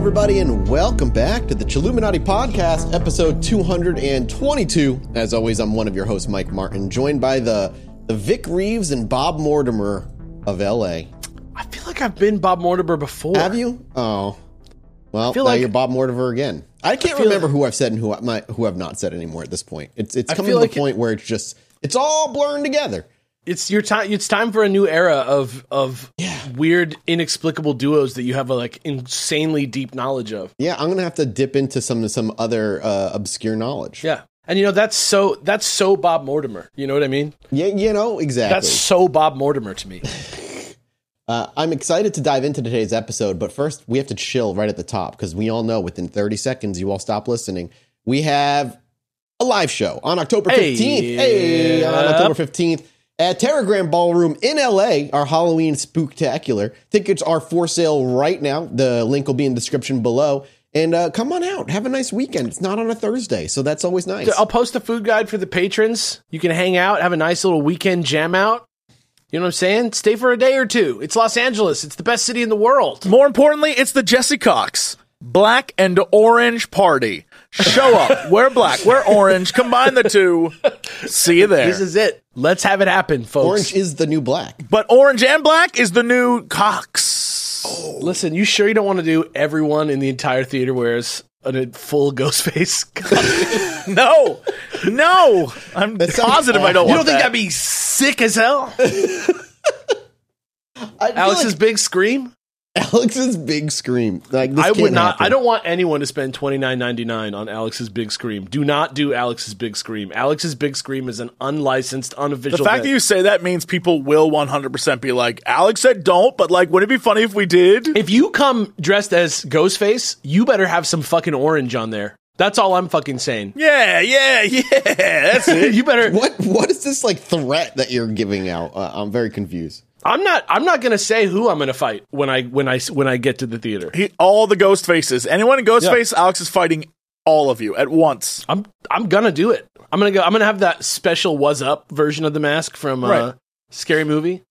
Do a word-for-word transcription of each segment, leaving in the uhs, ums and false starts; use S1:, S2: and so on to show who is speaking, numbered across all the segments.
S1: everybody, and welcome back to the Chilluminati Podcast, episode two hundred twenty-two. As always, I'm one of your hosts, Mike Martin, joined by the, the Vic Reeves and Bob Mortimer of L A.
S2: I feel like I've been Bob Mortimer before.
S1: Have you? Oh. Well, now
S2: like,
S1: you're Bob Mortimer again. I can't I remember like, who I've said and who, I, my, who I've not said anymore at this point. It's it's coming to the like point it, where it's just, it's all blurring together. It's your time. It's time for a new era of of yeah. weird, inexplicable duos that you have a like insanely deep knowledge of. Yeah, I'm gonna have to dip into some some other uh, obscure knowledge. Yeah, and you know that's so that's so Bob Mortimer. You know what I mean? Yeah, you know exactly. That's so Bob Mortimer to me. uh, I'm excited to dive into today's episode, but first we have to chill right at the top because we all know within thirty seconds you all stop listening. We have a live show on October fifteenth. Hey, hey on October fifteenth. At Terragram Ballroom in L A, our Halloween spooktacular. Tickets are for sale right now. The link will be in the description below. And uh, come on out. Have a nice weekend. It's not on a Thursday, so that's always nice. I'll post a food guide for the patrons. You can hang out, have a nice little weekend jam out. You know what I'm saying? Stay for a day or two. It's Los Angeles. It's the best city in the world.
S3: More importantly, it's the Jesse Cox Black and Orange Party. Show up. Wear black. Wear orange. Combine the two. See you there.
S2: This is it. Let's have it happen, folks.
S1: Orange is the new black.
S3: But orange and black is the new Cox.
S2: Oh. Listen, you sure you don't want to do everyone in the entire theater wears a full ghost face?
S3: No. No. I'm positive I don't
S2: you
S3: want
S2: don't
S3: that.
S2: think that'd be sick as hell? Alex's like- big scream?
S1: Alex's big scream. Like this
S2: I would not.
S1: Happen.
S2: I don't want anyone to spend twenty-nine ninety-nine on Alex's big scream. Do not do Alex's big scream. Alex's big scream is an unlicensed, unofficial.
S3: The fact
S2: event.
S3: that you say that means people will one hundred percent be like, Alex said don't, but like, wouldn't it be funny if we did?
S2: If you come dressed as Ghostface, you better have some fucking orange on there. That's all I'm fucking saying.
S3: Yeah, yeah, yeah. That's it.
S2: You better.
S1: What? What is this like threat that you're giving out? Uh, I'm very confused.
S2: I'm not. I'm not going to say who I'm going to fight when I when I when I get to the theater.
S3: He, all the ghost faces. Anyone in Ghostface, yeah. Alex is fighting all of you at once.
S2: I'm I'm gonna do it. I'm gonna go. I'm gonna have that special "Was Up" version of the mask from uh, right. Scary Movie.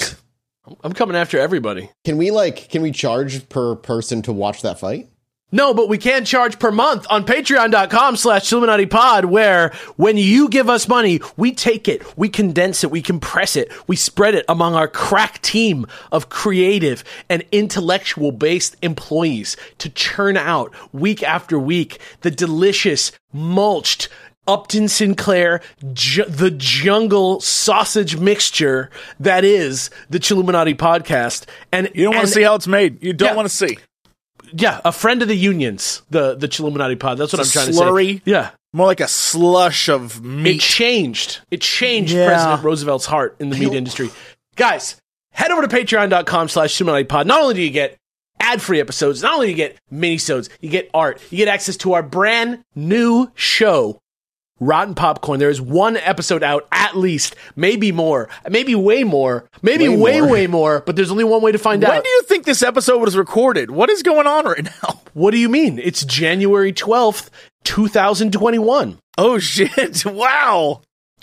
S2: I'm coming after everybody.
S1: Can we like? Can we charge per person to watch that fight?
S2: No, but we can charge per month on patreon.com slash Chilluminati where when you give us money, we take it, we condense it, we compress it, we spread it among our crack team of creative and intellectual-based employees to churn out week after week the delicious, mulched, Upton Sinclair, ju- the jungle sausage mixture that is the Chilluminati Podcast. And
S3: you don't want to see how it's made. You don't yeah. want to see.
S2: Yeah, a friend of the unions, the the Chilluminati Pod. That's what
S3: it's
S2: I'm trying
S3: slurry.
S2: to say. Yeah.
S3: More like a slush of meat.
S2: It changed. It changed
S3: yeah.
S2: President Roosevelt's heart in the meat industry. Guys, head over to patreon.com slash Chilluminati Pod. Not only do you get ad-free episodes, not only do you get mini-sodes, you get art, you get access to our brand new show, Rotten Popcorn. There is one episode out, at least, maybe more, maybe way more, maybe way, way more. way more, but there's only one way to find
S3: when
S2: out.
S3: When do you think this episode was recorded? What is going on right now?
S2: What do you mean? It's January twelfth, twenty twenty-one.
S3: Oh, shit. Wow.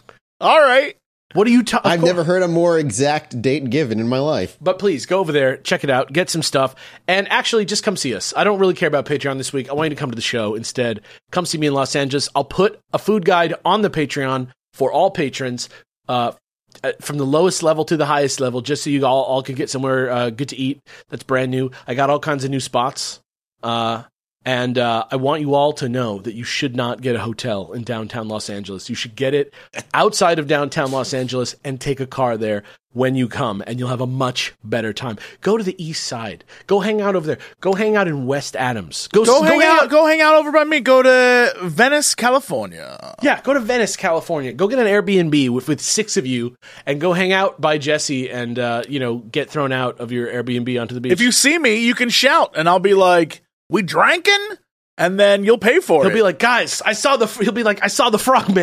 S3: All right.
S2: What are you talking
S1: I've never heard a more exact date given in my life.
S2: But please, go over there, check it out, get some stuff, and actually just come see us. I don't really care about Patreon this week. I want you to come to the show instead. Come see me in Los Angeles. I'll put a food guide on the Patreon for all patrons, uh, from the lowest level to the highest level, just so you all, all can get somewhere uh, good to eat that's brand new. I got all kinds of new spots. Uh, And uh, I want you all to know that you should not get a hotel in downtown Los Angeles. You should get it outside of downtown Los Angeles and take a car there when you come, and you'll have a much better time. Go to the east side. Go hang out over there. Go hang out in West Adams. Go,
S3: go,
S2: go
S3: hang,
S2: hang
S3: out,
S2: out.
S3: Go hang out over by me. Go to Venice, California.
S2: Yeah, go to Venice, California. Go get an Airbnb with, with six of you, and go hang out by Jesse and uh, you know get thrown out of your Airbnb onto the beach.
S3: If you see me, you can shout, and I'll be like, "We drankin'?" And then you'll pay for
S2: he'll
S3: it.
S2: He'll be like, guys, I saw the. He'll be like, I saw the Frogman.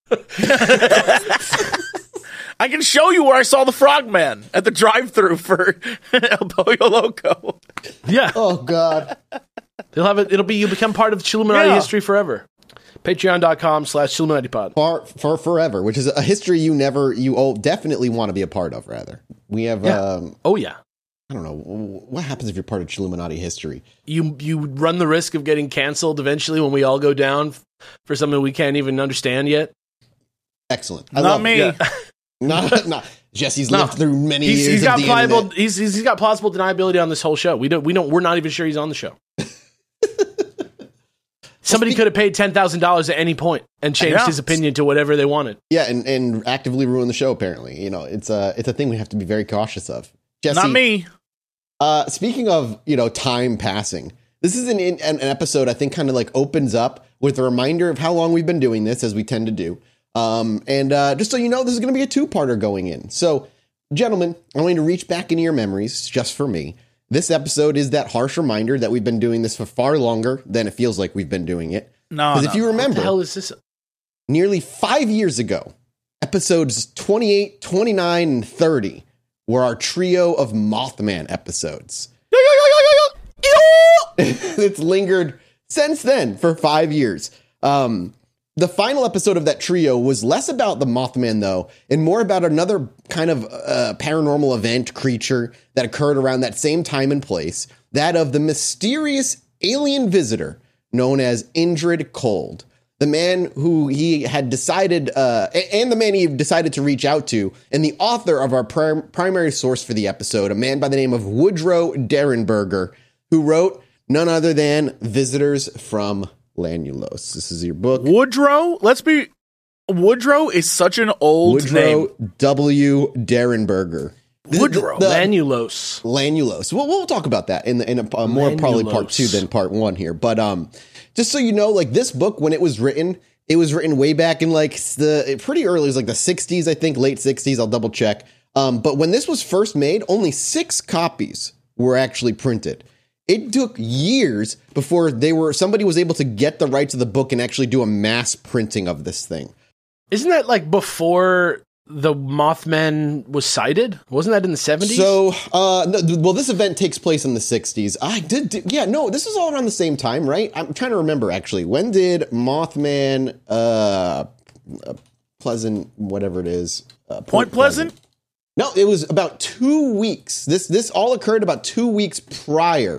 S3: I can show you where I saw the Frogman at the drive-thru for El Pollo Loco.
S2: Yeah.
S1: Oh God.
S2: They'll have it. It'll be you become part of Chilluminati
S3: yeah.
S2: history forever. Patreon.com slash Chilluminati Pod.
S1: For, for forever, which is a history you never, you oh, definitely want to be a part of. Rather, we have.
S2: Yeah.
S1: Um,
S2: oh yeah.
S1: I don't know. What happens if you're part of Chilluminati history?
S2: You you run the risk of getting canceled eventually when we all go down for something we can't even understand yet.
S1: Excellent.
S3: I not me.
S1: Yeah. not, not Jesse's no. lived through many
S2: he's,
S1: years.
S2: He's got
S1: of the
S2: pliable. He's, he's got plausible deniability on this whole show. We don't. We don't. We're not even sure he's on the show. Somebody well, could have paid ten thousand dollars at any point and changed yeah. his opinion to whatever they wanted.
S1: Yeah, and, and actively ruin the show. Apparently, you know, it's a it's a thing we have to be very cautious of. Jesse,
S3: not me.
S1: Uh, speaking of, you know, time passing, this is an, an an episode I think kind of like opens up with a reminder of how long we've been doing this, as we tend to do. Um, and uh, just so you know, this is going to be a two-parter going in. So, gentlemen, I'm going to reach back into your memories just for me. This episode is that harsh reminder that we've been doing this for far longer than it feels like we've been doing it.
S3: No,
S1: because
S3: no.
S1: if you remember,
S2: what the hell is this?
S1: Nearly five years ago, episodes twenty-eight, twenty-nine, and thirty were our trio of Mothman episodes. It's lingered since then for five years. Um, the final episode of that trio was less about the Mothman, though, and more about another kind of uh, paranormal event creature that occurred around that same time and place, that of the mysterious alien visitor known as Indrid Cold, the man who he had decided, uh, and the man he decided to reach out to, and the author of our prim- primary source for the episode, a man by the name of Woodrow Derenberger, who wrote none other than Visitors from Lanulos. This is your book.
S3: Woodrow? Let's be... Woodrow is such an old
S1: Woodrow
S3: name.
S1: W. Derenberger.
S2: Woodrow. The, the,
S1: Lanulos. Lanulos. Well, we'll talk about that in, the, in a, a more Lanulos. Probably part two than part one here. But um, just so you know, like this book, when it was written, it was written way back in like the pretty early. It was like the sixties, I think, late sixties. I'll double check. Um, but when this was first made, only six copies were actually printed. It took years before they were somebody was able to get the rights of the book and actually do a mass printing of this thing.
S2: Isn't that like before the Mothman was sighted? Wasn't that in the seventies?
S1: So, uh, no, well, this event takes place in the sixties. I did, did, yeah, no, this is all around the same time, right? I'm trying to remember, actually. When did Mothman, uh, uh Pleasant, whatever it is.
S3: Uh, Point, Point Pleasant? Pleasant?
S1: No, it was about two weeks. This, this all occurred about two weeks prior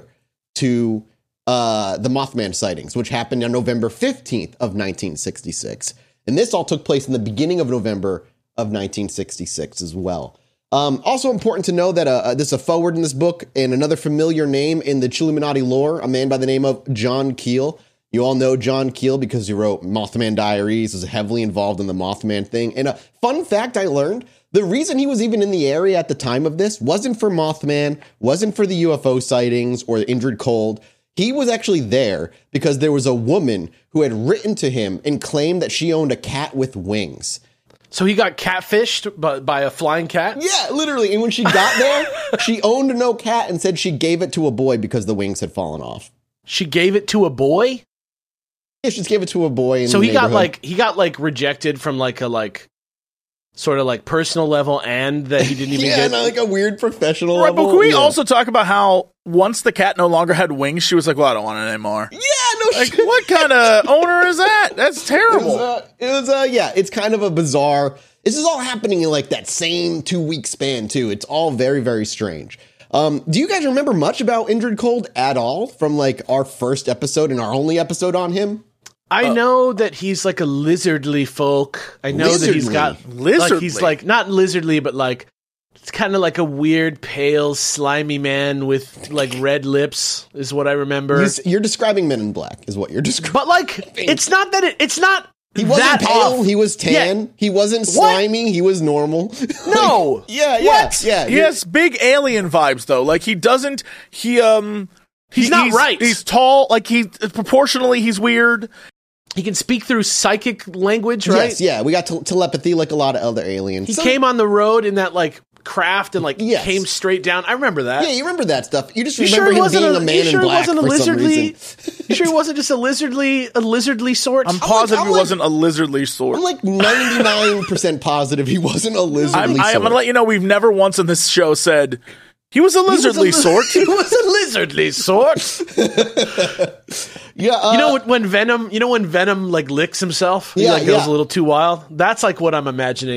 S1: to uh, the Mothman sightings, which happened on November fifteenth of nineteen sixty-six. And this all took place in the beginning of November of nineteen sixty-six as well. Um, also important to know that uh, there's a foreword in this book and another familiar name in the Chilluminati lore, a man by the name of John Keel. You all know John Keel because he wrote Mothman Diaries, was heavily involved in the Mothman thing. And a fun fact I learned, the reason he was even in the area at the time of this wasn't for Mothman, wasn't for the U F O sightings or Indrid Cold. He was actually there because there was a woman who had written to him and claimed that she owned a cat with wings.
S2: So he got catfished by, by a flying cat?
S1: Yeah, literally. And when she got there, she owned no cat and said she gave it to a boy because the wings had fallen off.
S2: She gave it to a boy?
S1: Yeah, she just gave it to a boy. In
S2: so
S1: the
S2: he got like he got like rejected from like a like sort of like personal level, and that he didn't even
S1: yeah,
S2: get
S1: not like a weird professional
S3: right,
S1: level.
S3: But can we
S1: yeah.
S3: also talk about how once the cat no longer had wings, she was like, "Well, I don't want it anymore."
S1: Yeah, no
S3: like,
S1: shit.
S3: What kind of owner is that? That's terrible.
S1: It was, uh, it was uh, yeah, it's kind of a bizarre. This is all happening in like that same two week span too. It's all very, very strange. Um, do you guys remember much about Indrid Cold at all from like our first episode and our only episode on him?
S2: I uh, know that he's like a lizardly folk. I know lizardly. that he's got
S3: lizardly.
S2: Like he's like not lizardly, but like it's kind of like a weird, pale, slimy man with like red lips, is what I remember.
S1: You're, you're describing Men in Black, is what you're describing.
S2: But like, it's not that it, it's not.
S1: He wasn't
S2: that
S1: pale.
S2: off.
S1: He was tan.
S2: Yeah.
S1: He wasn't slimy. What? He was normal.
S2: No.
S1: like, yeah. Yeah.
S2: What?
S1: Yeah.
S3: He has big alien vibes though. Like he doesn't. He um.
S2: He's
S3: he,
S2: not
S3: he's,
S2: right.
S3: He's tall. Like he proportionally, he's weird.
S2: He can speak through psychic language, right?
S1: Yes, yeah. We got te- telepathy like a lot of other aliens.
S2: He
S1: so,
S2: came on the road in that like craft and like
S1: yes.
S2: came straight down. I remember that.
S1: Yeah, you remember that stuff. You just
S2: you
S1: remember
S2: sure
S1: him being
S2: a,
S1: a man
S2: you sure
S1: in black
S2: wasn't a
S1: for some
S2: lizardly,
S1: reason.
S2: You sure he wasn't just a lizardly, a lizardly sort?
S3: I'm positive
S1: I'm
S3: he
S1: like,
S3: wasn't a lizardly sort.
S1: I'm like ninety-nine percent positive he wasn't a lizardly
S3: I'm,
S1: sort.
S3: I'm going to let you know we've never once in this show said he was a lizardly
S2: he was a,
S3: sort.
S2: He was a lizardly sort.
S1: yeah, uh,
S2: you know when Venom, you know when Venom like licks himself, he
S1: yeah,
S2: like goes
S1: yeah.
S2: a little too wild. That's like what I'm imagining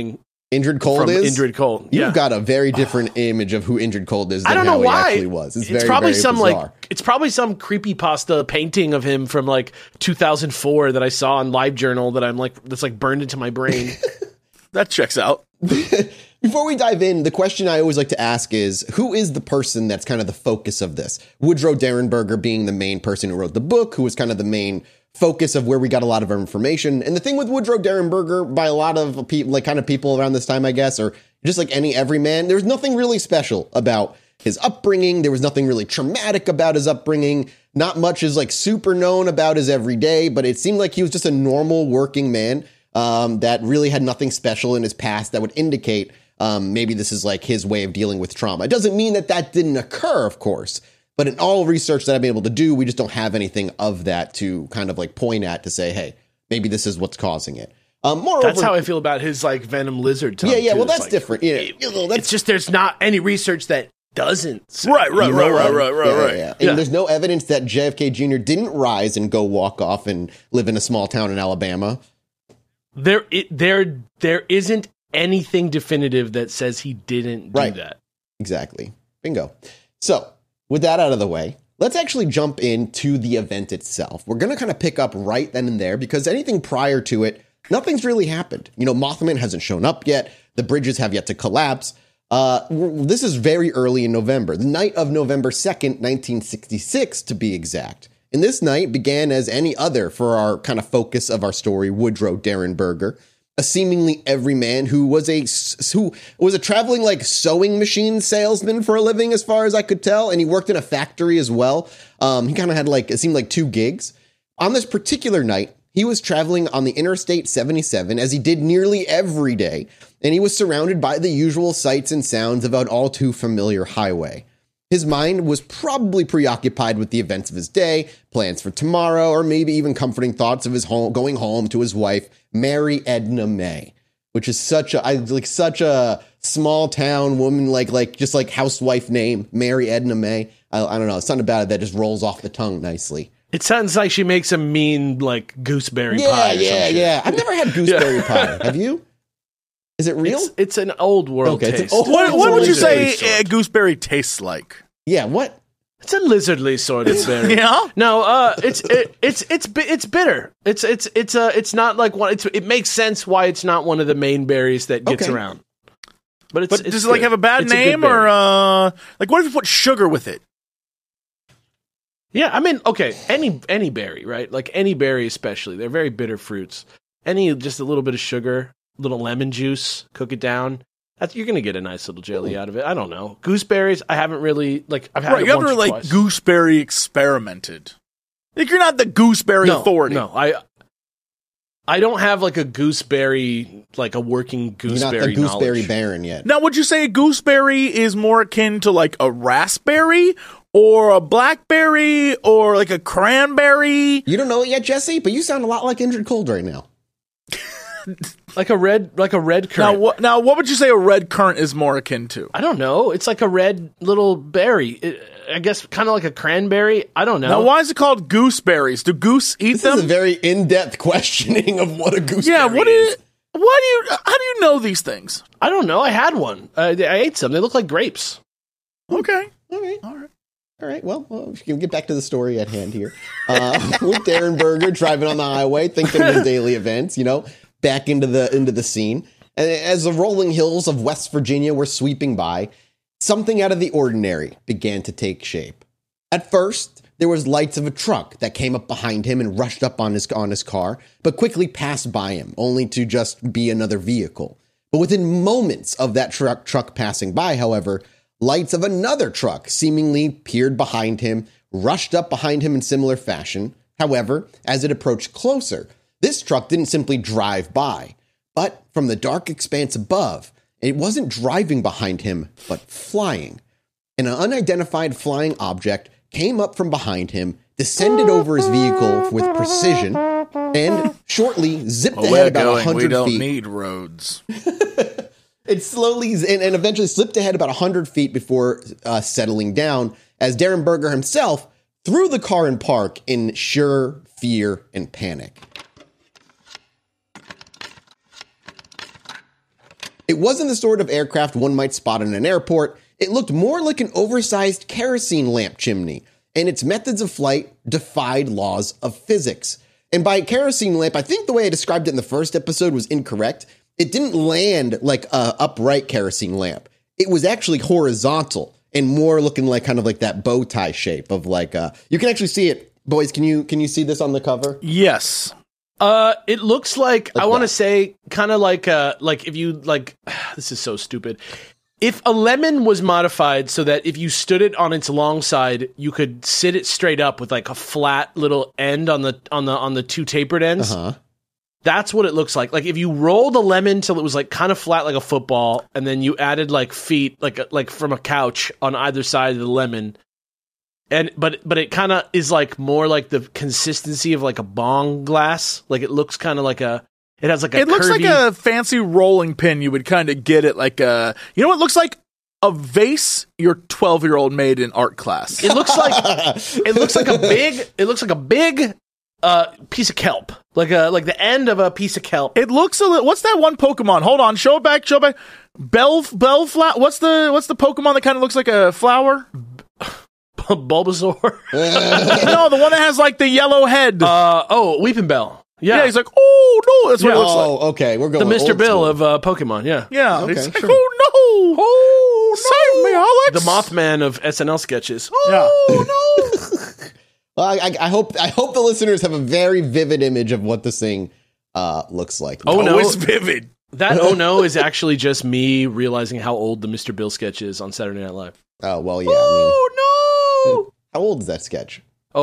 S1: Indrid Cold is
S2: Indrid Cold. Yeah.
S1: You've got a very different image of who Indrid Cold is than
S2: I don't know
S1: how
S2: why.
S1: he actually was. It's,
S2: it's
S1: very,
S2: probably
S1: very
S2: some
S1: bizarre.
S2: like it's probably some creepypasta painting of him from like two thousand four that I saw on LiveJournal that I'm like that's like burned into my brain.
S3: That checks out.
S1: Before we dive in, the question I always like to ask is, who is the person that's kind of the focus of this? Woodrow Derenberger being the main person who wrote the book, who was kind of the main focus of where we got a lot of our information. And the thing with Woodrow Derenberger, by a lot of people, like kind of people around this time, I guess, or just like any everyman, there's nothing really special about his upbringing. There was nothing really traumatic about his upbringing. Not much is like super known about his everyday, but it seemed like he was just a normal working man um, that really had nothing special in his past that would indicate um, maybe this is like his way of dealing with trauma. It doesn't mean that that didn't occur, of course. But in all research that I've been able to do, we just don't have anything of that to kind of like point at to say, hey, maybe this is what's causing it. Um, moreover,
S2: that's how I feel about his like Venom lizard tongue.
S1: Yeah, yeah.
S2: Too.
S1: Well, that's
S2: like,
S1: different. Yeah,
S2: it,
S1: you know, that's,
S2: it's just there's not any research that doesn't.
S3: Say. Right, right,
S1: you
S3: right,
S1: know,
S3: right, right, right,
S1: yeah,
S3: right.
S1: Yeah, yeah.
S2: Yeah.
S1: And there's no evidence that J F K Junior didn't rise and go walk off and live in a small town in Alabama.
S2: There, it, there, there isn't anything definitive that says he didn't do
S1: right.
S2: that.
S1: Exactly. Bingo. So with that out of the way, let's actually jump into the event itself. We're going to kind of pick up right then and there because anything prior to it, nothing's really happened. You know, Mothman hasn't shown up yet. The bridges have yet to collapse. Uh, this is very early in November, the night of November second, nineteen sixty-six, to be exact. And this night began as any other for our kind of focus of our story, Woodrow Derenberger, a seemingly everyman who was a who was a traveling like sewing machine salesman for a living, as far as I could tell, and he worked in a factory as well. Um, he kind of had like it seemed like two gigs. On this particular night, he was traveling on the Interstate seventy-seven, as he did nearly every day, and he was surrounded by the usual sights and sounds of an all too familiar highway. His mind was probably preoccupied with the events of his day, plans for tomorrow, or maybe even comforting thoughts of his home, going home to his wife, Mary Edna May, which is such a I, like such a small town woman, like like just like housewife name, Mary Edna May. I, I don't know, something about it that just rolls off the tongue nicely.
S2: It sounds like she makes a mean like gooseberry
S1: yeah,
S2: pie. Or
S1: yeah,
S2: some
S1: yeah.
S2: shit.
S1: I've never had gooseberry pie. Have you? Is it real?
S2: It's, it's an old world
S1: Okay, it's an
S2: taste.
S1: old-
S3: What, what would you say
S2: Lizardly
S3: a gooseberry tastes like?
S1: Yeah, what?
S2: It's a lizardly sort of berry.
S3: Yeah?
S2: No, uh, it's it, it's it's bi- it's bitter. It's it's it's uh it's not like one. It's it makes sense why it's not one of the main berries that gets
S1: Okay.
S2: around. But it's
S3: But
S2: it's
S3: does it like
S2: good.
S3: have a bad
S2: It's a good
S3: name
S2: berry.
S3: or uh like what if you put sugar with it?
S2: Yeah, I mean, okay, any any berry, right? Like any berry, especially, they're very bitter fruits. Any just a little bit of sugar, a little lemon juice, cook it down. That's, you're gonna get a nice little jelly out of it. I don't know. Gooseberries, I haven't really like. I've had
S3: Right,
S2: it
S3: you
S2: once
S3: haven't
S2: or
S3: like
S2: twice.
S3: gooseberry experimented. Like you're not the gooseberry
S2: no,
S3: authority.
S2: No, I I don't have like a gooseberry, like a working
S1: You're
S2: gooseberry.
S1: not the gooseberry
S2: knowledge.
S1: baron yet.
S3: Now, would you say a gooseberry is more akin to like a raspberry or a blackberry or like a cranberry?
S1: You don't know it yet, Jesse, but you sound a lot like Indrid Cold right now.
S2: Like a red, like a red
S3: Now,
S2: currant.
S3: what? Now, what would you say a red currant is more akin to?
S2: I don't know. It's like a red little berry. It, I guess kind of like a cranberry. I don't know.
S3: Now, why is it called gooseberries? Do goose eat
S1: This
S3: them?
S1: is a very in-depth questioning of what a gooseberry
S3: yeah. What
S1: is.
S3: is? Why do you? How do you know these things?
S2: I don't know. I had one. Uh, I ate some. They look like grapes.
S3: Okay.
S1: All right.
S3: All right.
S1: All right, well, well, we can get back to the story at hand here. Uh, with Derenberger driving on the highway, thinking of his daily events, you know, back into the into the scene. And as the rolling hills of West Virginia were sweeping by, something out of the ordinary began to take shape. At first, there was lights of a truck that came up behind him and rushed up on his on his car, but quickly passed by him, only to just be another vehicle. But within moments of that truck truck passing by, however, lights of another truck seemingly peered behind him, rushed up behind him in similar fashion. However, as it approached closer, this truck didn't simply drive by, but from the dark expanse above, it wasn't driving behind him, but flying. An unidentified flying object came up from behind him, descended over his vehicle with precision, and shortly zipped
S3: Well,
S1: ahead
S3: we're
S1: about
S3: going.
S1: one hundred
S3: We don't
S1: feet.
S3: need roads.
S1: It slowly and, and eventually slipped ahead about one hundred feet before uh, settling down as Derenberger himself threw the car in park in sheer fear and panic. It wasn't the sort of aircraft one might spot in an airport. It looked more like an oversized kerosene lamp chimney, and its methods of flight defied laws of physics. And by kerosene lamp, I think the way I described it in the first episode was incorrect. It didn't land like a upright kerosene lamp. It was actually horizontal and more looking like kind of like that bow tie shape of like, uh, you can actually see it. Boys, can you can you see this on the cover?
S3: Yes.
S2: Uh, it looks like,
S1: like
S2: I want to say kind of like, uh, like if you like, this is so stupid. If a lemon was modified so that if you stood it on its long side, you could sit it straight up with like a flat little end on the on the on the two tapered ends.
S1: Uh-huh.
S2: That's what it looks like. Like if you rolled a lemon till it was like kind of flat like a football, and then you added like feet like like from a couch on either side of the lemon. And but but it kind of is like more like the consistency of like a bong glass. Like it looks kind of like a it has like a
S3: It looks
S2: curvy,
S3: like a fancy rolling pin you would kind of get it like a, you know what, it looks like a vase your twelve-year-old made in art class.
S2: It looks like it looks like a big it looks like a big uh piece of kelp. Like a like the end of a piece of kelp.
S3: It looks a little, what's that one Pokemon? Hold on, show it back, show it back. Bell Bellflower. What's the what's the Pokemon that kind of looks like a flower?
S2: Bulbasaur.
S3: No, the one that has like the yellow head.
S2: Uh oh, Weeping Bell. Yeah.
S3: Yeah, he's like, oh no, that's what
S2: Yeah.
S3: it looks like.
S1: Oh, okay, we're
S2: The
S1: going
S2: Mister
S1: old
S2: Bill
S1: school.
S2: of uh, Pokemon, yeah.
S3: Yeah,
S1: Okay,
S3: it's like,
S1: sure.
S3: oh no, oh save me, Alex.
S2: The Mothman of S N L sketches.
S3: Yeah.
S2: Oh no.
S1: Well, I, I hope I hope the listeners have a very vivid image of what this thing uh, looks like.
S2: Oh, no.
S3: Always vivid.
S2: That oh no is actually just me realizing how old the Mister Bill sketch is on Saturday Night Live.
S1: Oh, well, yeah. I
S2: Oh no.
S1: mean, how old is that sketch?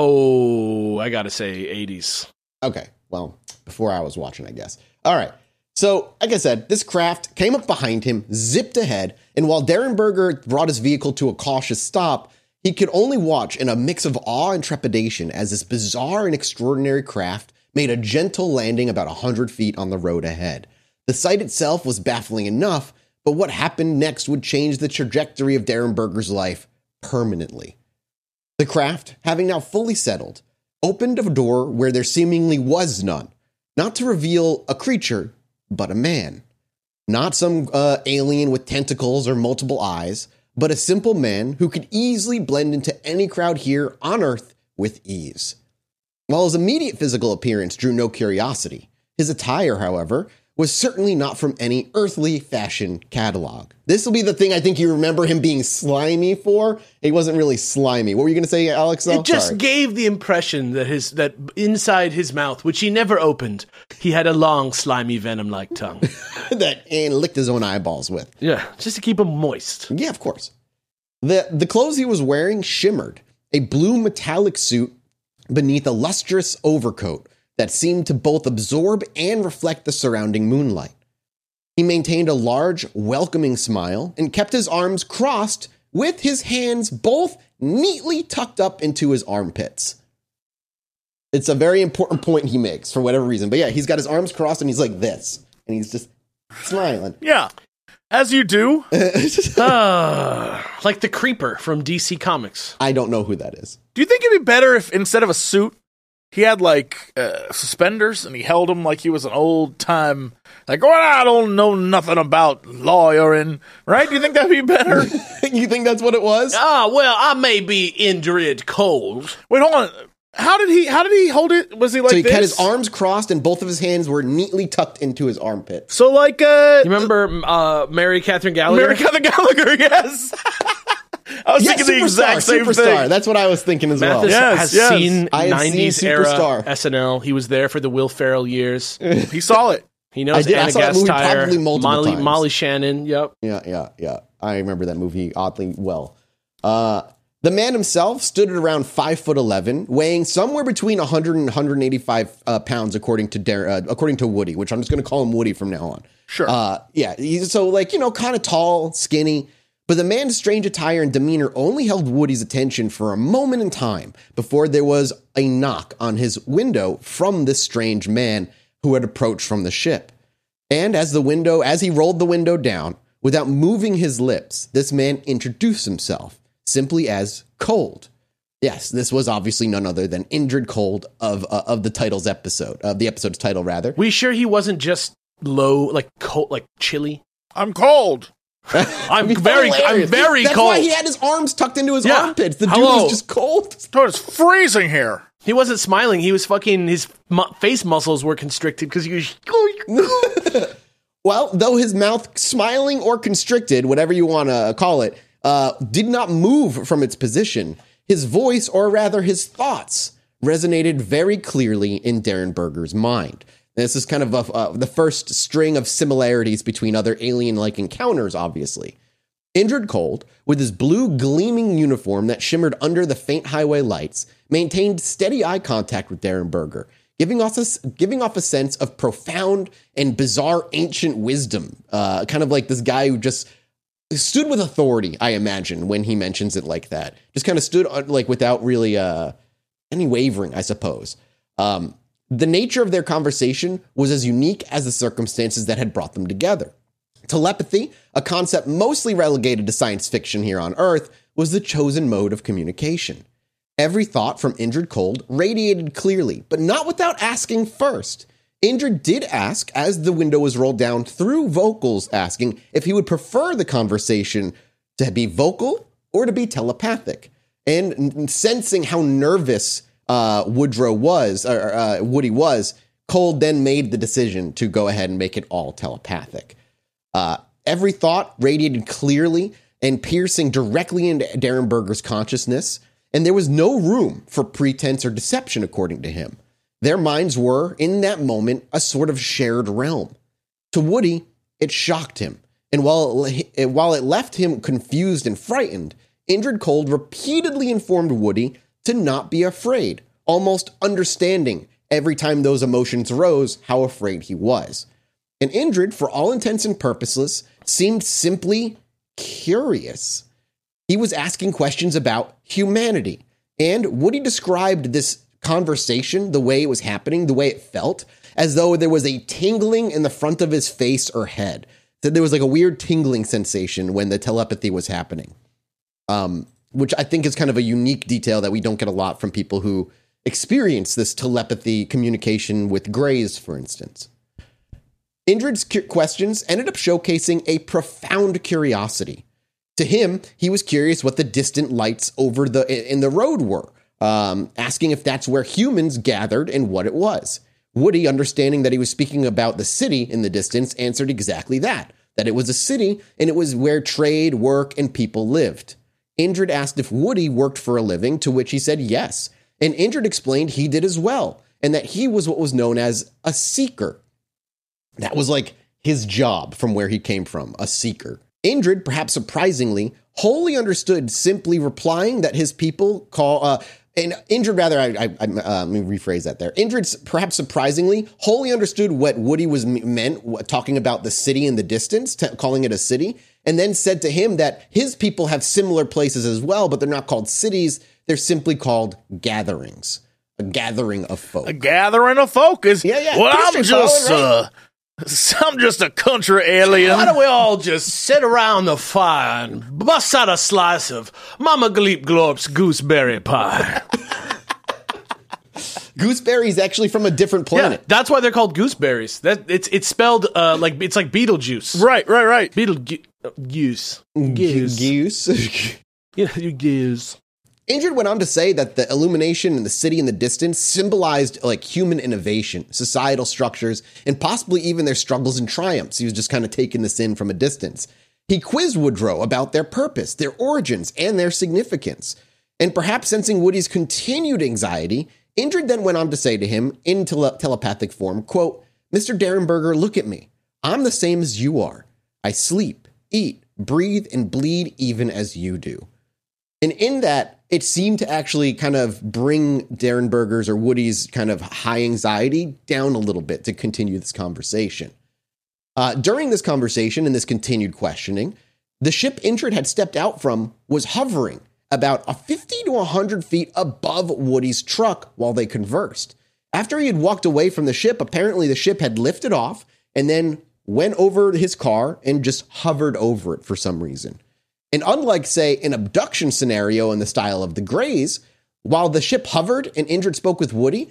S2: Oh, I gotta say eighties.
S1: Okay, well, before I was watching, I guess. All right. So, like I said, this craft came up behind him, zipped ahead, and while Derenberger brought his vehicle to a cautious stop, he could only watch in a mix of awe and trepidation as this bizarre and extraordinary craft made a gentle landing about one hundred feet on the road ahead. The sight itself was baffling enough, but what happened next would change the trajectory of Derenberger's life permanently. The craft, having now fully settled, opened a door where there seemingly was none, not to reveal a creature, but a man. Not some uh, alien with tentacles or multiple eyes, but a simple man who could easily blend into any crowd here on Earth with ease. While his immediate physical appearance drew no curiosity, his attire, however, was certainly not from any earthly fashion catalog. This will be the thing I think you remember him being slimy for. He wasn't really slimy. What were you going to say, Alex? Though?
S2: It just
S1: Sorry.
S2: gave the impression that his that inside his mouth, which he never opened, he had a long, slimy, venom-like tongue.
S1: that and licked his own eyeballs with.
S2: Yeah, just to keep him moist.
S1: Yeah, of course. The the clothes he was wearing shimmered, a blue metallic suit beneath a lustrous overcoat that seemed to both absorb and reflect the surrounding moonlight. He maintained a large, welcoming smile and kept his arms crossed with his hands both neatly tucked up into his armpits. It's a very important point he makes for whatever reason. But yeah, he's got his arms crossed and he's like this. And he's just smiling.
S3: Yeah, as you do.
S2: uh, like the Creeper from D C Comics.
S1: I don't know who that is.
S3: Do you think it'd be better if instead of a suit, he had like uh, suspenders and he held them like he was an old time, like, well, I don't know nothing about lawyering, right? Do you think that'd be better?
S1: You think that's what it was?
S2: Ah, well, I may be Indrid Cold.
S3: Wait, hold on. How did he? How did he hold it? Was he like
S1: so he
S3: this?
S1: had his arms crossed and both of his hands were neatly tucked into his armpit.
S3: So like, uh,
S2: You remember uh, Mary Catherine Gallagher?
S3: Mary Catherine Gallagher? Yes. I was
S1: Yeah,
S3: thinking the exact same
S1: superstar.
S3: thing.
S1: That's what I was thinking as well.
S2: Mathis
S3: Yes,
S2: has
S3: yes.
S2: seen
S1: I have
S2: nineties
S1: seen
S2: era
S1: Superstar.
S2: S N L. He was there for the Will Ferrell years.
S3: He saw it.
S2: He knows
S1: I did. I
S2: Anna
S1: saw that movie
S2: Gasteyer,
S1: probably multiple
S2: Molly,
S1: times.
S2: Molly Shannon. Yep.
S1: Yeah, yeah, yeah. I remember that movie oddly well. Uh, the man himself stood at around five foot eleven, weighing somewhere between one hundred and one hundred eighty-five uh, pounds, according to Dar- uh, according to Woody, which I'm just going to call him Woody from now on.
S3: Sure.
S1: Uh, yeah. He's so like you know, kind of tall, skinny. But the man's strange attire and demeanor only held Woody's attention for a moment in time before there was a knock on his window from this strange man who had approached from the ship. And as the window, as he rolled the window down, without moving his lips, this man introduced himself simply as Cold. Yes, this was obviously none other than Indrid Cold of uh, of the title's episode, of the episode's title, rather.
S2: We sure he wasn't just low, like cold, like chilly?
S3: I'm cold.
S2: I'm very, hilarious. I'm very
S1: That's
S2: cold.
S1: That's why he had his arms tucked into his yeah. armpits. The
S2: Hello.
S1: dude was just cold.
S3: It's freezing here.
S2: He wasn't smiling. He was fucking, his mu- face muscles were constricted because he was...
S1: Well, though his mouth smiling or constricted, whatever you want to call it, uh, did not move from its position, his voice, or rather his thoughts, resonated very clearly in Derenberger's mind. This is kind of a, uh, the first string of similarities between other alien-like encounters, obviously. Indrid Cold, with his blue gleaming uniform that shimmered under the faint highway lights, maintained steady eye contact with Derenberger, giving off a, giving off a sense of profound and bizarre ancient wisdom. Uh, kind of like this guy who just stood with authority, I imagine, when he mentions it like that. Just kind of stood like without really uh, any wavering, I suppose. Um, the nature of their conversation was as unique as the circumstances that had brought them together. Telepathy, a concept mostly relegated to science fiction here on Earth, was the chosen mode of communication. Every thought from Indrid Cold radiated clearly, but not without asking first. Indrid did ask, as the window was rolled down through vocals, asking if he would prefer the conversation to be vocal or to be telepathic. And sensing how nervous uh, Woodrow was, or uh, Woody was, Cold then made the decision to go ahead and make it all telepathic. Uh, every thought radiated clearly and piercing directly into Derenberger's consciousness, and there was no room for pretense or deception, according to him. Their minds were, in that moment, a sort of shared realm. To Woody, it shocked him, and while it, while it left him confused and frightened, Indrid Cold repeatedly informed Woody to not be afraid, almost understanding every time those emotions rose how afraid he was. And Indrid, for all intents and purposes, seemed simply curious. He was asking questions about humanity, and Woody described this conversation, the way it was happening, the way it felt, as though there was a tingling in the front of his face or head. That there was like a weird tingling sensation when the telepathy was happening, um, which I think is kind of a unique detail that we don't get a lot from people who experience this telepathy communication with Greys, for instance. Indrid's cu- questions ended up showcasing a profound curiosity. To him, he was curious what the distant lights over the in the road were, um, asking if that's where humans gathered and what it was. Woody, understanding that he was speaking about the city in the distance, answered exactly that, that it was a city and it was where trade, work, and people lived. Indrid asked if Woody worked for a living, to which he said yes, and Indrid explained he did as well, and that he was what was known as a seeker. That was like his job from where he came from, a seeker. Indrid, perhaps surprisingly, wholly understood simply replying that his people call, uh, and Indrid, rather, I, I, I uh, let me rephrase that there. Indrid, perhaps surprisingly, wholly understood what Woody was meant, what, talking about the city in the distance, t- calling it a city, and then said to him that his people have similar places as well, but they're not called cities, they're simply called gatherings. A gathering of folk.
S3: A gathering of folk is,
S1: yeah, yeah.
S3: Well, I'm just, right? uh, I'm just a country alien.
S2: Why don't we all just sit around the fire and bust out a slice of Mama Gleep Glorp's gooseberry pie?
S1: Gooseberry is actually from a different planet.
S2: Yeah, that's why they're called gooseberries. That it's it's spelled uh, like it's like Beetlejuice.
S3: Right, right, right.
S2: Beetlejuice.
S1: Goose. Goose.
S2: Yeah, you goose.
S1: Indrid went on to say that the illumination in the city in the distance symbolized like human innovation, societal structures, and possibly even their struggles and triumphs. He was just kind of taking this in from a distance. He quizzed Woodrow about their purpose, their origins, and their significance. And perhaps sensing Woody's continued anxiety, Indrid then went on to say to him in tele- telepathic form, quote, "Mister Derenberger, look at me. I'm the same as you are. I sleep, eat, breathe, and bleed even as you do." And in that, it seemed to actually kind of bring Derenberger's or Woody's kind of high anxiety down a little bit to continue this conversation. Uh, during this conversation and this continued questioning, the ship Indrid had stepped out from was hovering about a fifty to one hundred feet above Woody's truck while they conversed. After he had walked away from the ship, apparently the ship had lifted off and then went over his car and just hovered over it for some reason. And unlike, say, an abduction scenario in the style of the Greys, while the ship hovered and Indrid spoke with Woody,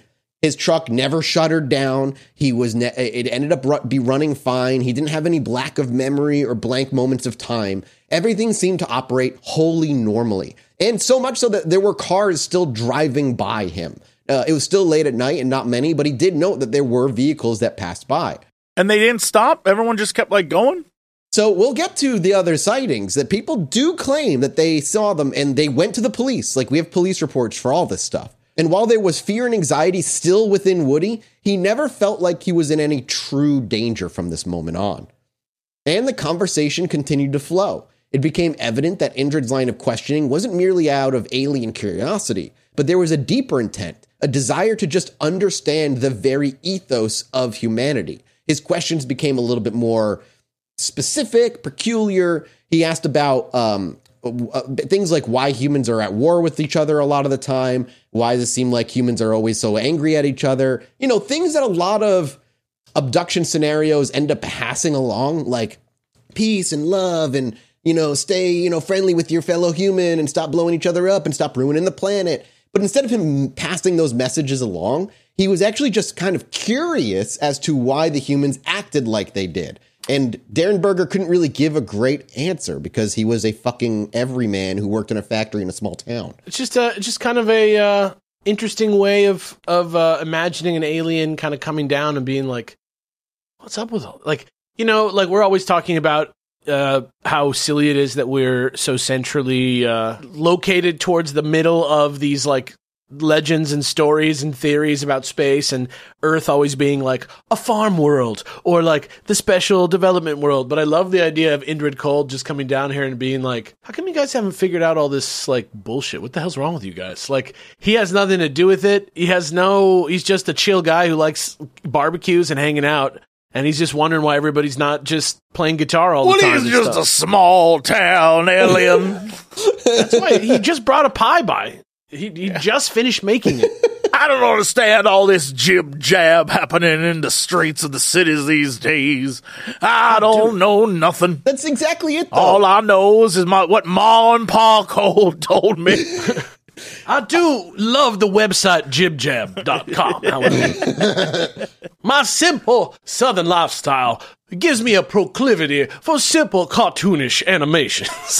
S1: His truck never shuttered down. He was ne- it ended up ru- be running fine. He didn't have any lack of memory or blank moments of time. Everything seemed to operate wholly normally. And so much so that there were cars still driving by him. Uh, it was still late at night and not many, but he did note that there were vehicles that passed by.
S3: And they didn't stop? Everyone just kept, like, going?
S1: So we'll get to the other sightings that people do claim that they saw them and they went to the police. Like, we have police reports for all this stuff. And while there was fear and anxiety still within Woody, he never felt like he was in any true danger from this moment on. And the conversation continued to flow. It became evident that Indrid's line of questioning wasn't merely out of alien curiosity, but there was a deeper intent, a desire to just understand the very ethos of humanity. His questions became a little bit more specific, peculiar. He asked about um, uh, things like why humans are at war with each other a lot of the time. Why does it seem like humans are always so angry at each other? You know, things that a lot of abduction scenarios end up passing along, like peace and love and, you know, stay, you know, friendly with your fellow human and stop blowing each other up and stop ruining the planet. But instead of him passing those messages along, he was actually just kind of curious as to why the humans acted like they did. And Derenberger couldn't really give a great answer because he was a fucking everyman who worked in a factory in a small town.
S2: It's just a, just kind of a uh, interesting way of of uh, imagining an alien kind of coming down and being like, "What's up with all?" Like, you know, like we're always talking about uh, how silly it is that we're so centrally uh, located towards the middle of these like legends and stories and theories about space, and Earth always being like a farm world or like the special development world. But I love the idea of Indrid Cold just coming down here and being like, how come you guys haven't figured out all this like bullshit? What the hell's wrong with you guys? Like, he has nothing to do with it. He has no, he's just a chill guy who likes barbecues and hanging out. And he's just wondering why everybody's not just playing guitar all
S3: well,
S2: the time.
S3: Well, he's just stuff. a small town alien.
S2: That's why he just brought a pie by. He, he yeah. just finished making it.
S3: I don't understand all this jib jab happening in the streets of the cities these days. I don't Dude, know nothing.
S1: That's exactly it, though.
S3: All I know is, is my, what Ma and Pa Cole told me.
S2: I do love the website jib jab dot com, however. My simple southern lifestyle gives me a proclivity for simple cartoonish animations.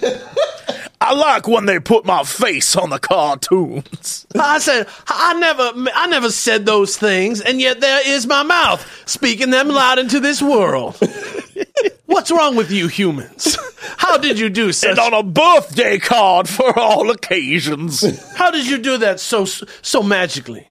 S3: I like when they put my face on the cartoons.
S2: I said, I never, I never said those things, and yet there is my mouth speaking them loud into this world. What's wrong with you humans? How did you do such?
S3: And on a birthday card for all occasions.
S2: How did you do that so so magically?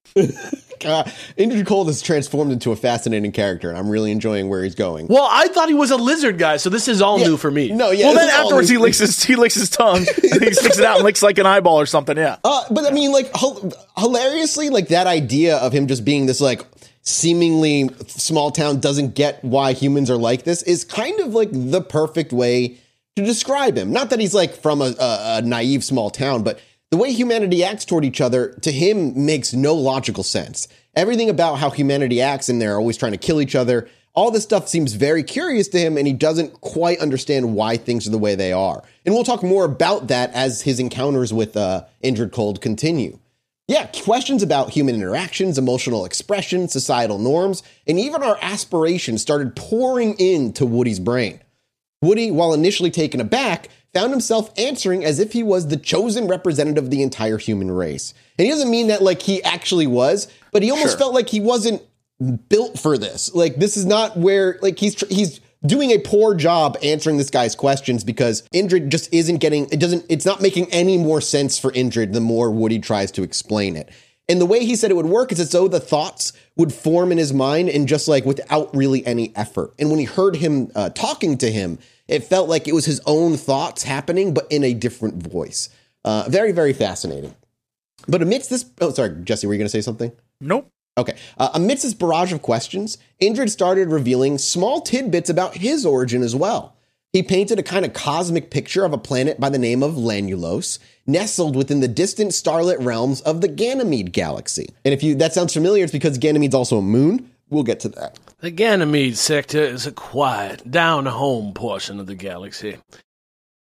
S1: Uh, Indrid Cold has transformed into a fascinating character, and I'm really enjoying where he's going.
S2: Well, I thought he was a lizard guy, so this is all yeah. new for me.
S1: No, yeah.
S3: Well, then afterwards he licks his he licks his tongue, and he sticks it out and licks like an eyeball or something. Yeah.
S1: Uh, but I mean, like h- hilariously, like that idea of him just being this like seemingly small town doesn't get why humans are like this is kind of like the perfect way to describe him. Not that he's like from a, a, a naive small town, but the way humanity acts toward each other, to him, makes no logical sense. Everything about how humanity acts, and they're always trying to kill each other, all this stuff seems very curious to him, and he doesn't quite understand why things are the way they are. And we'll talk more about that as his encounters with uh, Indrid Cold continue. Yeah, questions about human interactions, emotional expression, societal norms, and even our aspirations started pouring into Woody's brain. Woody, while initially taken aback, found himself answering as if he was the chosen representative of the entire human race. And he doesn't mean that like he actually was, but he almost sure. felt like he wasn't built for this. Like, this is not where, like, he's he's doing a poor job answering this guy's questions because Indrid just isn't getting, it doesn't, it's not making any more sense for Indrid the more Woody tries to explain it. And the way he said it would work is as though the thoughts would form in his mind and just like without really any effort. And when he heard him uh, talking to him, it felt like it was his own thoughts happening, but in a different voice. Uh, very, very fascinating. But amidst this, oh, sorry, Jesse, were you going to say something?
S3: Nope.
S1: Okay. Uh, amidst this barrage of questions, Indrid started revealing small tidbits about his origin as well. He painted a kind of cosmic picture of a planet by the name of Lanulos, nestled within the distant starlit realms of the Ganymede galaxy. And if you that sounds familiar, it's because Ganymede's also a moon. We'll get to that.
S2: The Ganymede sector is a quiet, down-home portion of the galaxy.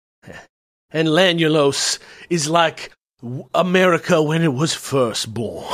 S2: And Lanulos is like America when it was first born.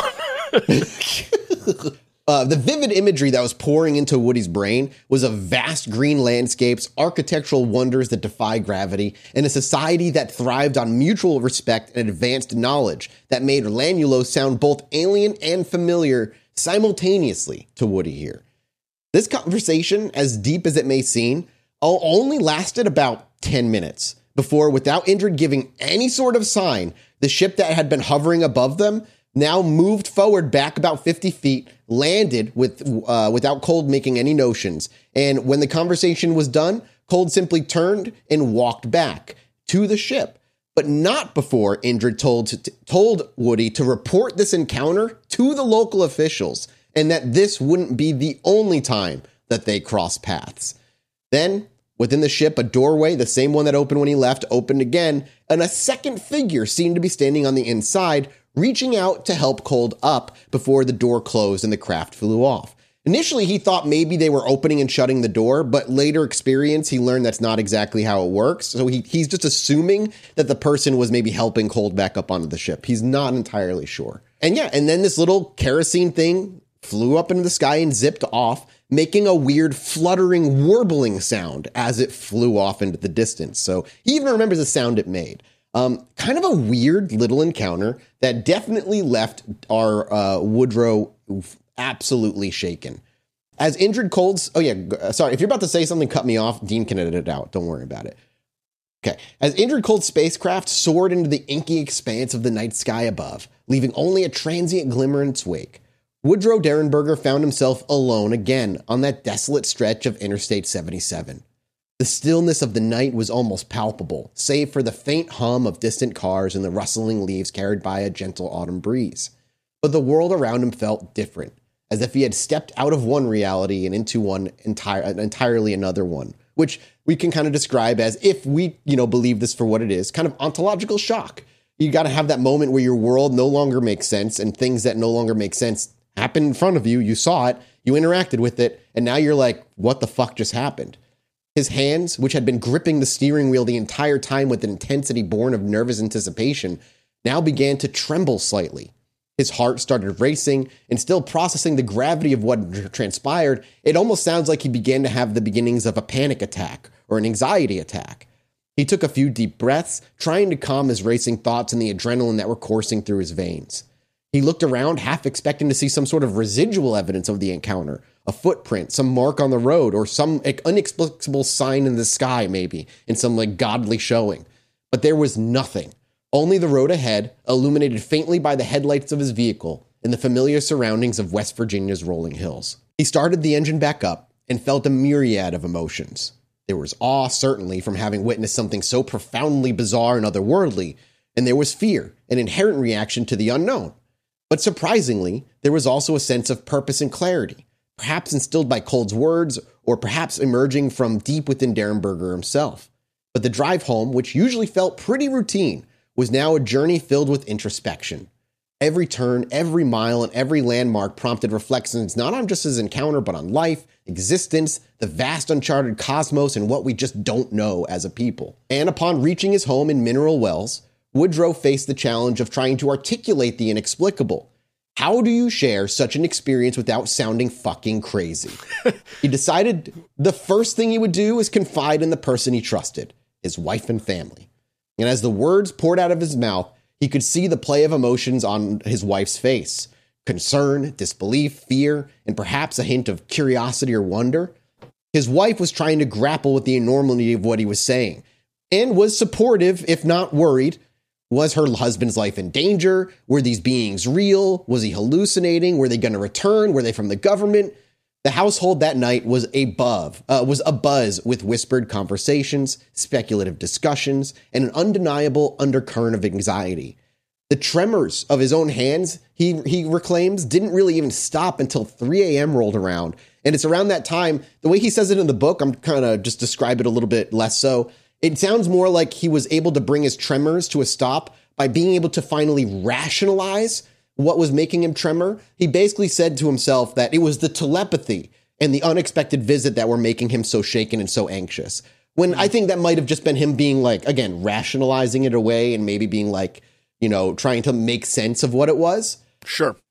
S1: Uh, the vivid imagery that was pouring into Woody's brain was of vast green landscapes, architectural wonders that defy gravity, and a society that thrived on mutual respect and advanced knowledge that made Lanulo sound both alien and familiar simultaneously to Woody here. This conversation, as deep as it may seem, only lasted about ten minutes before, without Indrid giving any sort of sign, the ship that had been hovering above them now moved forward back about fifty feet, landed with uh, without Cold making any notions. And when the conversation was done, Cold simply turned and walked back to the ship, but not before Indrid told t- told Woody to report this encounter to the local officials, and that this wouldn't be the only time that they crossed paths. Then, within the ship, a doorway, the same one that opened when he left, opened again, and a second figure seemed to be standing on the inside, reaching out to help Cold up before the door closed and the craft flew off. Initially, he thought maybe they were opening and shutting the door, but later experience, he learned that's not exactly how it works. So he, he's just assuming that the person was maybe helping Cold back up onto the ship. He's not entirely sure. And yeah, and then this little kerosene thing flew up into the sky and zipped off, making a weird fluttering, warbling sound as it flew off into the distance. So he even remembers the sound it made. Um, kind of a weird little encounter that definitely left our uh, Woodrow absolutely shaken. As Indrid Cold's... Oh, yeah, sorry. If you're about to say something, cut me off. Dean can edit it out. Don't worry about it. Okay. As Indrid Cold's spacecraft soared into the inky expanse of the night sky above, leaving only a transient glimmer in its wake, Woodrow Derenberger found himself alone again on that desolate stretch of Interstate seventy-seven. The stillness of the night was almost palpable, save for the faint hum of distant cars and the rustling leaves carried by a gentle autumn breeze. But the world around him felt different, as if he had stepped out of one reality and into one entire, entirely another one, which we can kind of describe as, if we, you know, believe this for what it is, kind of ontological shock. You got to have that moment where your world no longer makes sense and things that no longer make sense happen in front of you. You saw it, you interacted with it, and now you're like, what the fuck just happened? His hands, which had been gripping the steering wheel the entire time with an intensity born of nervous anticipation, now began to tremble slightly. His heart started racing, and still processing the gravity of what transpired, it almost sounds like he began to have the beginnings of a panic attack or an anxiety attack. He took a few deep breaths, trying to calm his racing thoughts and the adrenaline that were coursing through his veins. He looked around, half expecting to see some sort of residual evidence of the encounter, a footprint, some mark on the road, or some inexplicable sign in the sky, maybe, in some like godly showing. But there was nothing. Only the road ahead, illuminated faintly by the headlights of his vehicle, and the familiar surroundings of West Virginia's rolling hills. He started the engine back up and felt a myriad of emotions. There was awe, certainly, from having witnessed something so profoundly bizarre and otherworldly, and there was fear, an inherent reaction to the unknown. But surprisingly, there was also a sense of purpose and clarity, perhaps instilled by Cold's words, or perhaps emerging from deep within Derenberger himself. But the drive home, which usually felt pretty routine, was now a journey filled with introspection. Every turn, every mile, and every landmark prompted reflections not on just his encounter, but on life, existence, the vast uncharted cosmos, and what we just don't know as a people. And upon reaching his home in Mineral Wells, Woodrow faced the challenge of trying to articulate the inexplicable. How do you share such an experience without sounding fucking crazy? He decided the first thing he would do is confide in the person he trusted, his wife and family. And as the words poured out of his mouth, he could see the play of emotions on his wife's face. Concern, disbelief, fear, and perhaps a hint of curiosity or wonder. His wife was trying to grapple with the enormity of what he was saying, and was supportive, if not worried. Was her husband's life in danger? Were these beings real? Was he hallucinating? Were they going to return? Were they from the government? The household that night was above, uh, was abuzz with whispered conversations, speculative discussions, and an undeniable undercurrent of anxiety. The tremors of his own hands, he he reclaims, didn't really even stop until three a.m. rolled around. And it's around that time, the way he says it in the book, I'm kind of just describe it a little bit less so. It sounds more like he was able to bring his tremors to a stop by being able to finally rationalize what was making him tremor. He basically said to himself that it was the telepathy and the unexpected visit that were making him so shaken and so anxious. When I think that might have just been him being like, again, rationalizing it away and maybe being like, you know, trying to make sense of what it was.
S3: Sure.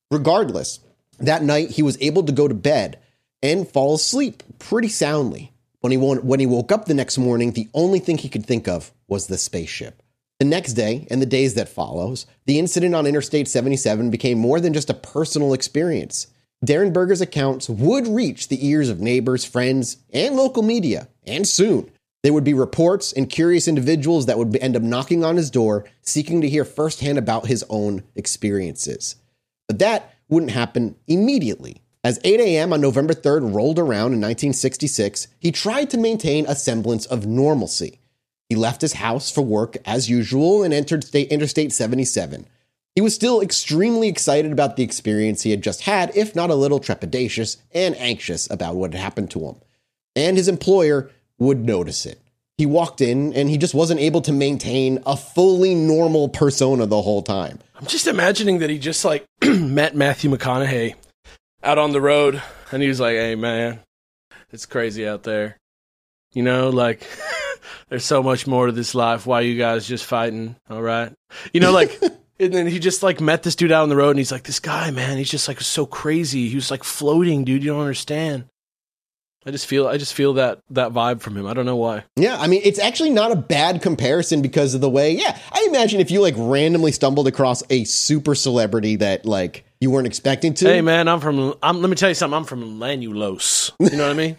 S1: Regardless, that night he was able to go to bed and fall asleep pretty soundly. When he, when he woke up the next morning, the only thing he could think of was the spaceship. The next day, and the days that follows, the incident on Interstate seventy-seven became more than just a personal experience. Derenberger's accounts would reach the ears of neighbors, friends, and local media, and soon. There would be reports and curious individuals that would end up knocking on his door, seeking to hear firsthand about his own experiences. But that wouldn't happen immediately. As eight a.m. on November third rolled around in nineteen sixty-six, he tried to maintain a semblance of normalcy. He left his house for work as usual and entered state Interstate seventy-seven. He was still extremely excited about the experience he had just had, if not a little trepidatious and anxious about what had happened to him. And his employer would notice it. He walked in and he just wasn't able to maintain a fully normal persona the whole time.
S2: I'm just imagining that he just like met Matthew McConaughey out on the road, and he was like, hey, man, it's crazy out there. You know, like, there's so much more to this life. Why are you guys just fighting? All right. You know, like, and then he just, like, met this dude out on the road, and he's like, this guy, man, he's just, like, so crazy. He was, like, floating, dude. You don't understand. I just feel I just feel that that vibe from him. I don't know why.
S1: Yeah, I mean, it's actually not a bad comparison because of the way, yeah, I imagine if you, like, randomly stumbled across a super celebrity that, like, you weren't expecting to.
S2: Hey, man, I'm from, I'm, let me tell you something, I'm from Lanulose. You know what I mean?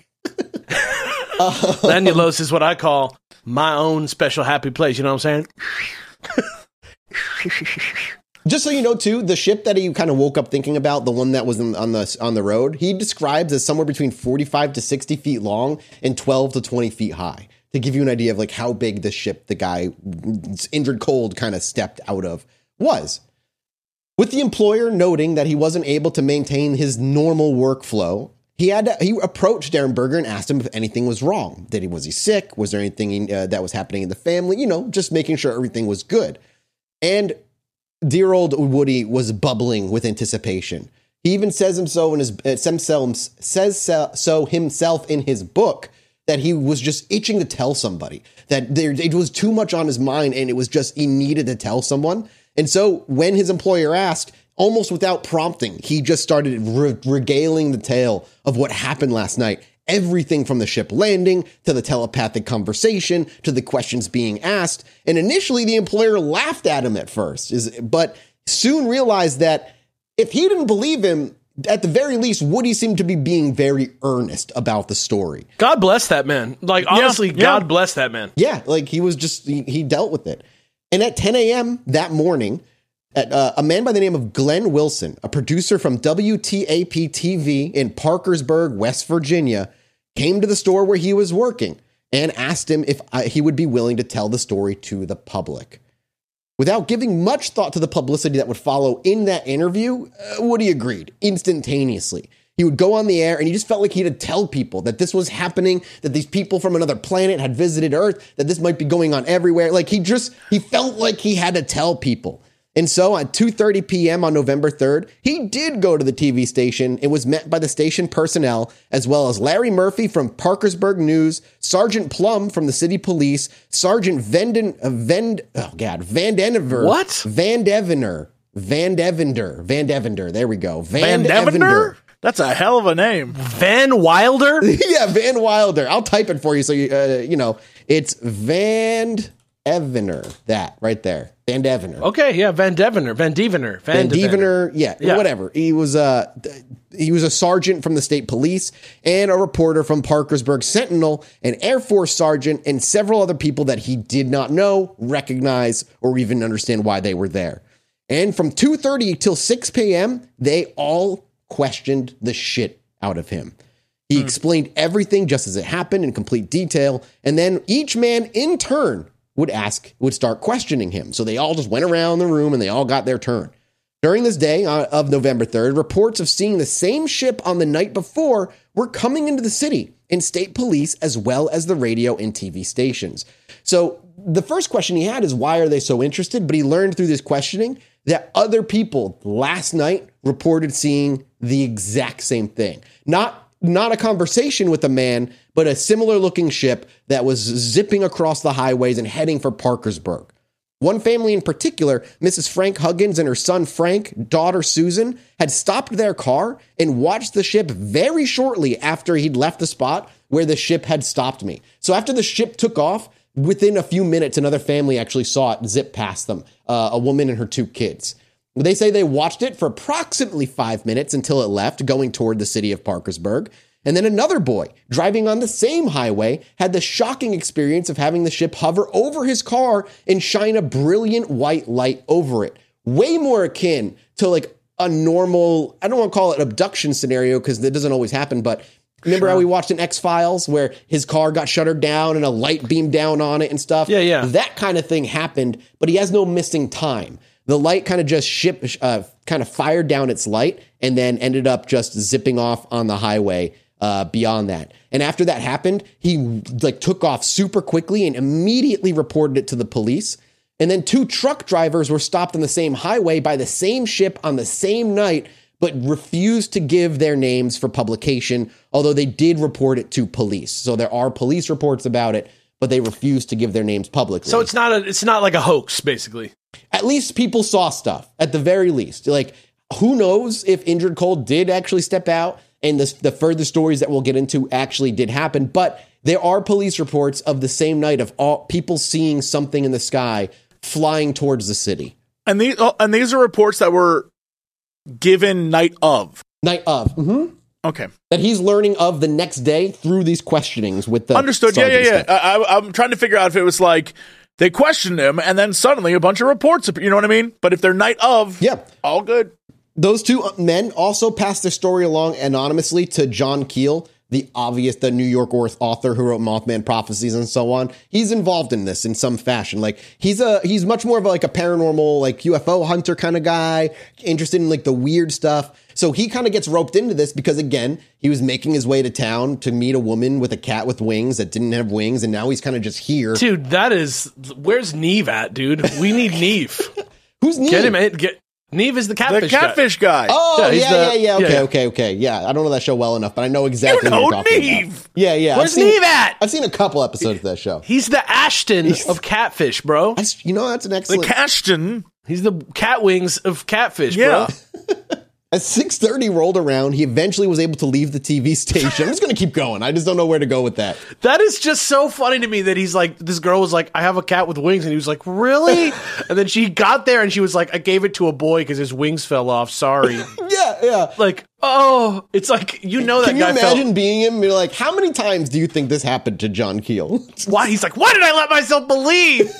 S2: uh, Lanulose is what I call my own special happy place. You know what I'm saying?
S1: Just so you know, too, the ship that he kind of woke up thinking about, the one that was in, on the on the road, he describes as somewhere between forty-five to sixty feet long and twelve to twenty feet high. To give you an idea of like how big the ship the guy injured cold kind of stepped out of was. With the employer noting that he wasn't able to maintain his normal workflow, he had to, he approached Derenberger and asked him if anything was wrong. Did he was he sick? Was there anything uh, that was happening in the family? You know, just making sure everything was good. And dear old Woody was bubbling with anticipation. He even says himself in his uh, says so himself in his book that he was just itching to tell somebody, that there it was too much on his mind and it was just he needed to tell someone. And so when his employer asked, almost without prompting, he just started re- regaling the tale of what happened last night. Everything from the ship landing to the telepathic conversation to the questions being asked. And initially, the employer laughed at him at first, is, but soon realized that if he didn't believe him, at the very least, Woody seemed to be being very earnest about the story.
S2: God bless that man. Like, honestly, yeah, God yeah. bless that man.
S1: Yeah, like he was just, he, he dealt with it. And at ten a.m. that morning, At, uh, a man by the name of Glenn Wilson, a producer from W T A P T V in Parkersburg, West Virginia, came to the store where he was working and asked him if uh, he would be willing to tell the story to the public. Without giving much thought to the publicity that would follow in that interview, uh, Woody agreed instantaneously. He would go on the air and he just felt like he had to tell people that this was happening, that these people from another planet had visited Earth, that this might be going on everywhere. Like he just, he felt like he had to tell people. And so at two thirty p.m. on November third, he did go to the T V station and was met by the station personnel, as well as Larry Murphy from Parkersburg News, Sergeant Plum from the city police, Sergeant Vanden, uh, Vend, oh God, Van Devener.
S2: What?
S1: Van Devener. Van Devender. Van Devender. There we go.
S3: Van, Van Devender? That's a hell of a name.
S2: Van Wilder?
S1: Yeah, Van Wilder. I'll type it for you so you, uh, you know, it's Van Devener. That right there. Van Devener.
S2: Okay, yeah, Van Devener, Van Devener,
S1: Van, Van Devener, yeah, yeah, whatever. He was a uh, he was a sergeant from the state police and a reporter from Parkersburg Sentinel, an Air Force sergeant, and several other people that he did not know, recognize, or even understand why they were there. And from two thirty till six p.m., they all questioned the shit out of him. He hmm. explained everything just as it happened in complete detail, and then each man in turn would ask, would start questioning him. So they all just went around the room and they all got their turn. During this day uh, of November third, reports of seeing the same ship on the night before were coming into the city in state police as well as the radio and T V stations. So the first question he had is, why are they so interested? But he learned through this questioning that other people last night reported seeing the exact same thing. Not Not a conversation with a man, but a similar looking ship that was zipping across the highways and heading for Parkersburg. One family in particular, Missus Frank Huggins and her son Frank, daughter Susan, had stopped their car and watched the ship very shortly after he'd left the spot where the ship had stopped me. So after the ship took off, within a few minutes, another family actually saw it zip past them, uh, a woman and her two kids. They say they watched it for approximately five minutes until it left, going toward the city of Parkersburg. And then another boy, driving on the same highway, had the shocking experience of having the ship hover over his car and shine a brilliant white light over it. Way more akin to like a normal, I don't want to call it abduction scenario because that doesn't always happen, but remember sure. how we watched in X-Files where his car got shuttered down and a light beamed down on it and stuff?
S2: Yeah, yeah.
S1: That kind of thing happened, but he has no missing time. The light kind of just ship, uh, kind of fired down its light and then ended up just zipping off on the highway uh, beyond that. And after that happened, he like took off super quickly and immediately reported it to the police. And then two truck drivers were stopped on the same highway by the same ship on the same night, but refused to give their names for publication, although they did report it to police. So there are police reports about it, but they refused to give their names publicly.
S2: So it's not a, it's not like a hoax, basically.
S1: At least people saw stuff, at the very least. Like, who knows if Indrid Cold did actually step out and the, the further stories that we'll get into actually did happen. But there are police reports of the same night of all people seeing something in the sky flying towards the city.
S3: And these, and these are reports that were given night of.
S1: Night of. Mm-hmm.
S3: Okay.
S1: That he's learning of the next day through these questionings with the
S3: Understood. Yeah, yeah, yeah. I, I, I'm trying to figure out if it was like they questioned him and then suddenly a bunch of reports, you know what I mean? But if they're night of,
S1: yeah,
S3: all good.
S1: Those two men also passed their story along anonymously to John Keel, the obvious, the New York author who wrote Mothman Prophecies and so on. He's involved in this in some fashion. Like he's a, he's much more of a, like a paranormal, like U F O hunter kind of guy, interested in like the weird stuff. So he kind of gets roped into this because again, he was making his way to town to meet a woman with a cat with wings that didn't have wings. And now he's kind of just here.
S2: Dude, that is, where's Neve at, dude? We need Neve.
S1: Who's Neve?
S2: Get him in, get, Neve is the catfish
S3: guy. The catfish guy.
S1: guy. Oh, yeah, yeah,
S2: the,
S1: yeah, yeah. Okay,
S2: yeah.
S1: okay, okay. Yeah, I don't know that show well enough, but I know exactly
S3: you know
S1: what you're talking
S3: Neve.
S1: about. Yeah, yeah.
S2: Where's
S1: I've seen,
S2: Neve at?
S1: I've seen a couple episodes of that show.
S2: He's the Ashton of catfish, bro.
S1: That's, you know, that's an excellent...
S3: The Ashton.
S2: He's the cat wings of catfish,
S3: yeah.
S2: bro.
S1: As six thirty rolled around, he eventually was able to leave the T V station. I'm just going to keep going. I just don't know where to go with that.
S2: That is just so funny to me that he's like, this girl was like, I have a cat with wings. And he was like, really? And then she got there and she was like, I gave it to a boy because his wings fell off. Sorry.
S1: yeah, yeah.
S2: Like, oh, it's like, you know that
S1: Can you
S2: guy
S1: imagine
S2: felt-
S1: being him? You're like, how many times do you think this happened to John Keel?
S2: Why? He's like, why did I let myself believe?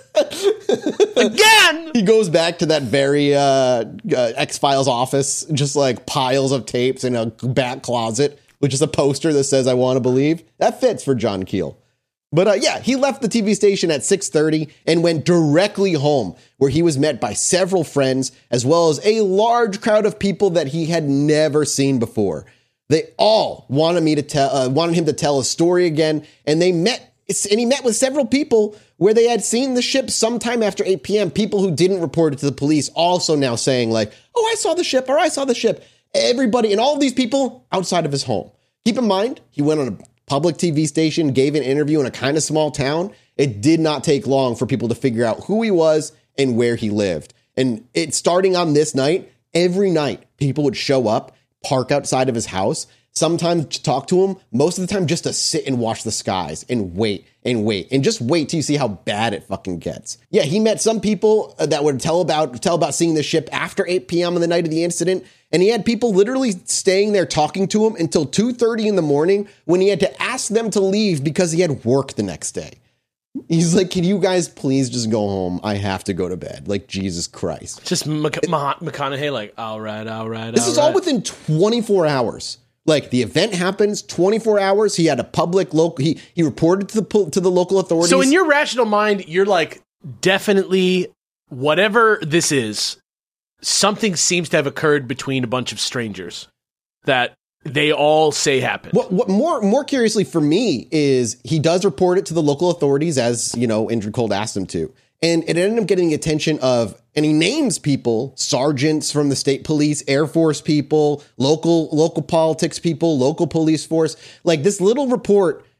S2: Again,
S1: he goes back to that very uh, uh, X-Files office, just like piles of tapes in a back closet, which is a poster that says, I want to believe. That fits for John Keel. But uh, yeah, he left the T V station at six thirty and went directly home, where he was met by several friends, as well as a large crowd of people that he had never seen before. They all wanted me to tell, uh, wanted him to tell a story again, and they met, and he met with several people where they had seen the ship sometime after eight p.m. People who didn't report it to the police also now saying like, oh, I saw the ship, or I saw the ship. Everybody, and all of these people outside of his home. Keep in mind, he went on a public T V station, gave an interview in a kind of small town. It did not take long for people to figure out who he was and where he lived. And it starting on this night, every night, people would show up, park outside of his house, sometimes to talk to him, most of the time just to sit and watch the skies and wait and wait and just wait till you see how bad it fucking gets. Yeah, he met some people that would tell about tell about seeing the ship after eight p.m. on the night of the incident, and he had people literally staying there talking to him until two thirty in the morning when he had to ask them to leave because he had work the next day. He's like, can you guys please just go home? I have to go to bed. Like, Jesus Christ.
S2: Just Mc- Mah- McConaughey like, all right, all right,
S1: This
S2: all
S1: is
S2: right.
S1: all within twenty-four hours. Like, the event happens, twenty-four hours. He had a public local, he, he reported to the, to the local authorities.
S2: So in your rational mind, you're like, definitely, whatever this is, something seems to have occurred between a bunch of strangers that they all say happened.
S1: What, what more more curiously for me is he does report it to the local authorities, as, you know, Indrid Cold asked him to. And it ended up getting the attention of, and he names people, sergeants from the state police, Air Force people, local local politics people, local police force. Like, this little report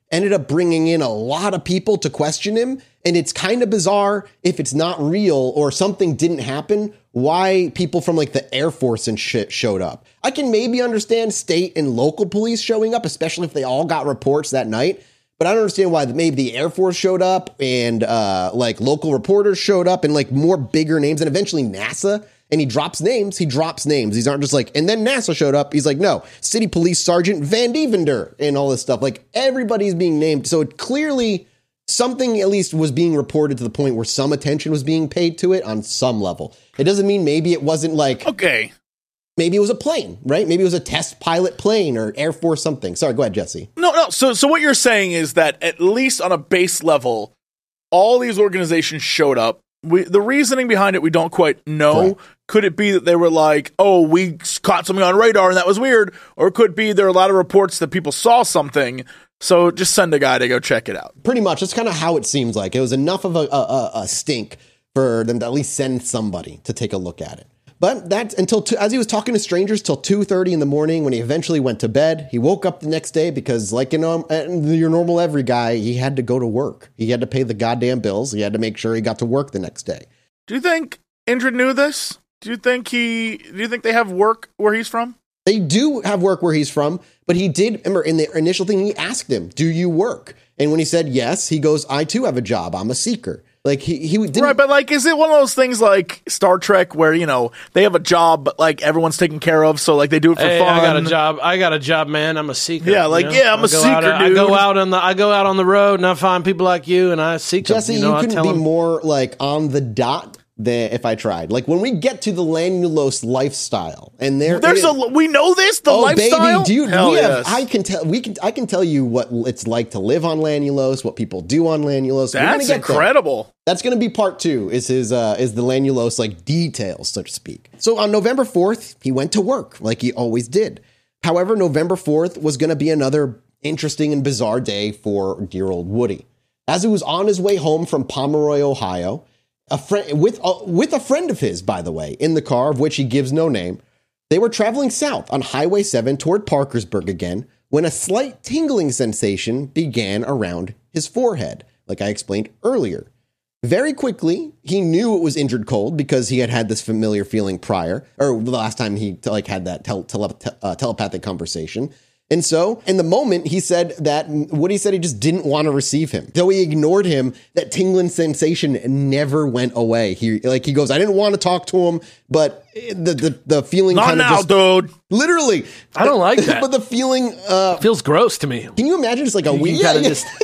S1: ended up bringing in a lot of people to question him. And it's kind of bizarre if it's not real or something didn't happen, why people from like the Air Force and shit showed up. I can maybe understand state and local police showing up, especially if they all got reports that night. But I don't understand why maybe the Air Force showed up and uh, like local reporters showed up and like more bigger names and eventually NASA. And he drops names. He drops names. These aren't just like, and then NASA showed up. He's like, no, City Police Sergeant Van Devender and all this stuff. Like everybody's being named. So it clearly something at least was being reported to the point where some attention was being paid to it on some level. It doesn't mean maybe it wasn't like,
S3: okay,
S1: maybe it was a plane, right? Maybe it was a test pilot plane or Air Force something. Sorry, go ahead, Jesse.
S3: No, no. So, so what you're saying is that at least on a base level, all these organizations showed up. We, the reasoning behind it, we don't quite know. Correct. Could it be that they were like, oh, we caught something on radar and that was weird? Or it could be there are a lot of reports that people saw something, so just send a guy to go check it out.
S1: Pretty much. That's kind of how it seems like. It was enough of a, a, a stink for them to at least send somebody to take a look at it. But that's until, two, as he was talking to strangers till two thirty in the morning when he eventually went to bed. He woke up the next day because like you know, your normal every guy, he had to go to work. He had to pay the goddamn bills. He had to make sure he got to work the next day.
S3: Do you think Indrid knew this? Do you think he, do you think they have work where he's from?
S1: They do have work where he's from, but he did, remember in the initial thing, he asked him, do you work? And when he said yes, he goes, I too have a job. I'm a seeker. Like he, he didn't.
S3: Right, but like, is it one of those things like Star Trek where, you know, they have a job, but like everyone's taken care of, so like they do it for
S2: hey,
S3: fun?
S2: I got a job. I got a job, man. I'm a seeker.
S3: Yeah, like,
S2: you know?
S3: yeah, I'm
S2: I
S3: a seeker,
S2: out,
S3: dude.
S2: I go out on the I go out on the road and I find people like you and I seek
S1: Jesse,
S2: them. You, know,
S1: you couldn't
S2: I
S1: be
S2: them.
S1: more like on the dot than if I tried. Like when we get to the Lanulos lifestyle, and there,
S3: there's
S1: it,
S3: a we know this the
S1: oh,
S3: lifestyle.
S1: Baby, dude,
S3: Hell
S1: we
S3: yes.
S1: have, I can tell we can I can tell you what it's like to live on Lanulos, what people do on Lanulos.
S3: That's
S1: get
S3: incredible.
S1: There. That's going to be part two. Is his uh, is the Lanulos like details, so to speak. So on November fourth, he went to work like he always did. However, November fourth was going to be another interesting and bizarre day for dear old Woody. As he was on his way home from Pomeroy, Ohio. A friend with uh, with a friend of his, by the way, in the car, of which he gives no name. They were traveling south on Highway seven toward Parkersburg again when a slight tingling sensation began around his forehead, like I explained earlier. Very quickly, he knew it was Indrid Cold because he had had this familiar feeling prior, or the last time he like had that tel- tele- uh, telepathic conversation. And so, in the moment, he said that Woody said he just didn't want to receive him. Though he ignored him, that tingling sensation never went away. He like he goes, I didn't want to talk to him, but the the, the feeling
S3: not
S1: kind of
S3: now,
S1: just
S3: dude.
S1: Literally,
S2: I don't like that.
S1: But the feeling uh,
S2: feels gross to me.
S1: Can you imagine just like a week?
S2: Yeah,
S1: yeah.
S2: just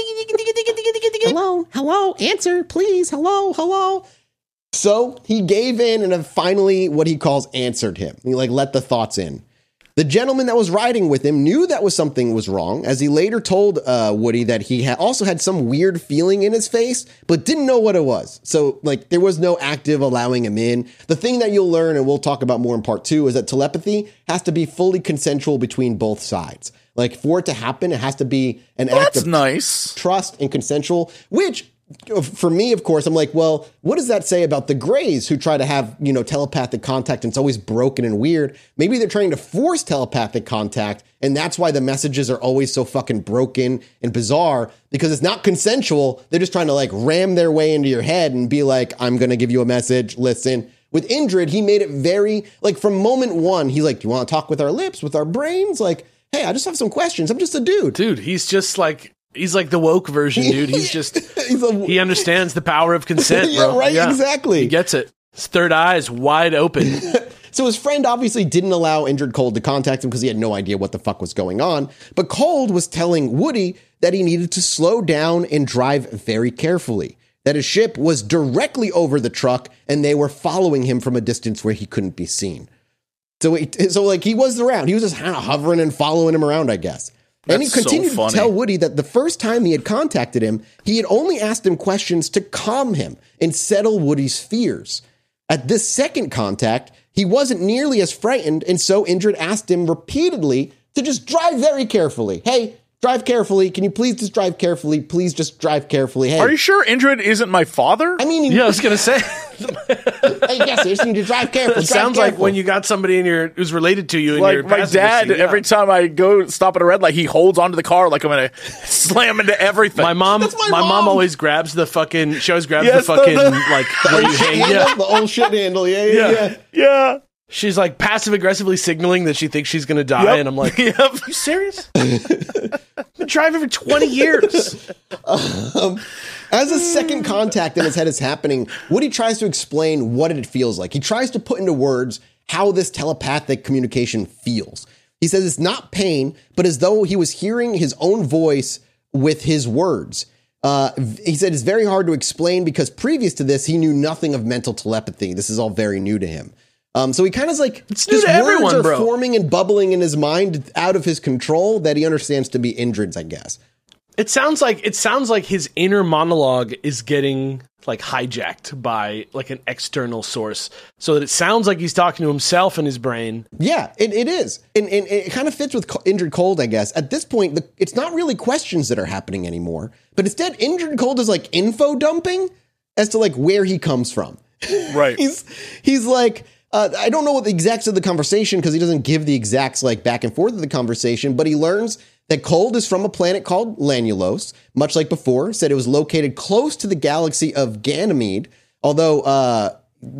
S1: hello, hello, answer, please, hello, hello. So he gave in and finally what he calls answered him. He like let the thoughts in. The gentleman that was riding with him knew that was something was wrong, as he later told uh, Woody that he ha- also had some weird feeling in his face, but didn't know what it was. So, like, there was no active allowing him in. The thing that you'll learn, and we'll talk about more in part two, is that telepathy has to be fully consensual between both sides. Like, for it to happen, it has to be an
S3: well,
S1: act
S3: that's
S1: of
S3: nice.
S1: trust and consensual, which... For me, of course, I'm like, well, what does that say about the Greys who try to have, you know, telepathic contact and it's always broken and weird? Maybe they're trying to force telepathic contact and that's why the messages are always so fucking broken and bizarre because it's not consensual. They're just trying to like ram their way into your head and be like, I'm going to give you a message. Listen. With Indrid, he made it very like from moment one, he's like, do you want to talk with our lips, with our brains? Like, hey, I just have some questions. I'm just a dude.
S2: Dude, he's just like... He's like the woke version, dude. He's just, He's a, he understands the power of consent, bro.
S1: Yeah, right, yeah. Exactly.
S2: He gets it. His third eye is wide open.
S1: So his friend obviously didn't allow Indrid Cold to contact him because he had no idea what the fuck was going on. But Cold was telling Woody that he needed to slow down and drive very carefully. That his ship was directly over the truck and they were following him from a distance where he couldn't be seen. So, he, so like he was around. He was just kind of hovering and following him around, I guess. And he continued
S3: so
S1: to tell Woody that the first time he had contacted him, he had only asked him questions to calm him and settle Woody's fears. At this second contact, he wasn't nearly as frightened, and so Indrid asked him repeatedly to just drive very carefully. Hey, drive carefully. Can you please just drive carefully? Please just drive carefully. Hey,
S3: are you sure Indrid isn't my father?
S1: I mean,
S2: yeah, I was gonna say.
S1: I guess you just need to drive careful.
S2: It sounds
S1: careful.
S2: like when you got somebody in your who's related to you. In
S3: like
S2: your
S3: my dad,
S2: seat, yeah.
S3: every time I go stop at a red light, he holds onto the car like I'm gonna slam into everything.
S2: My mom,
S1: That's my
S2: my mom.
S1: mom
S2: always grabs the fucking. She always grabs
S3: Yes,
S2: the fucking
S3: the, the,
S2: like
S1: the
S2: where you
S1: old shit
S2: hang.
S1: handle,
S2: Yeah.
S1: the old shit handle. Yeah, yeah, yeah.
S3: yeah, yeah.
S2: She's like passive aggressively signaling that she thinks she's gonna die,
S3: Yep.
S2: and I'm like,
S3: Yep.
S2: "Are you serious? I've been driving for twenty years."
S1: Um, as a second contact in his head is happening, Woody tries to explain what it feels like. He tries to put into words how this telepathic communication feels. He says it's not pain, but as though he was hearing his own voice with his words. Uh, he said it's very hard to explain because previous to this, he knew nothing of mental telepathy. This is all very new to him. Um, so he kind of like,
S2: it's new to
S1: words
S2: everyone,
S1: are
S2: bro.
S1: forming and bubbling in his mind out of his control that he understands to be Indrid's, I guess.
S2: It sounds like it sounds like his inner monologue is getting like hijacked by like an external source, so that it sounds like he's talking to himself in his brain.
S1: Yeah, it, it is. And, and it kind of fits with Indrid Cold, I guess. At this point, the, it's not really questions that are happening anymore, but instead Indrid Cold is like info dumping as to like where he comes from.
S3: Right.
S1: he's he's like, uh, I don't know what the exacts of the conversation because he doesn't give the exacts like back and forth of the conversation, but he learns that Cold is from a planet called Lanulos, much like before, said it was located close to the galaxy of Ganymede, although uh,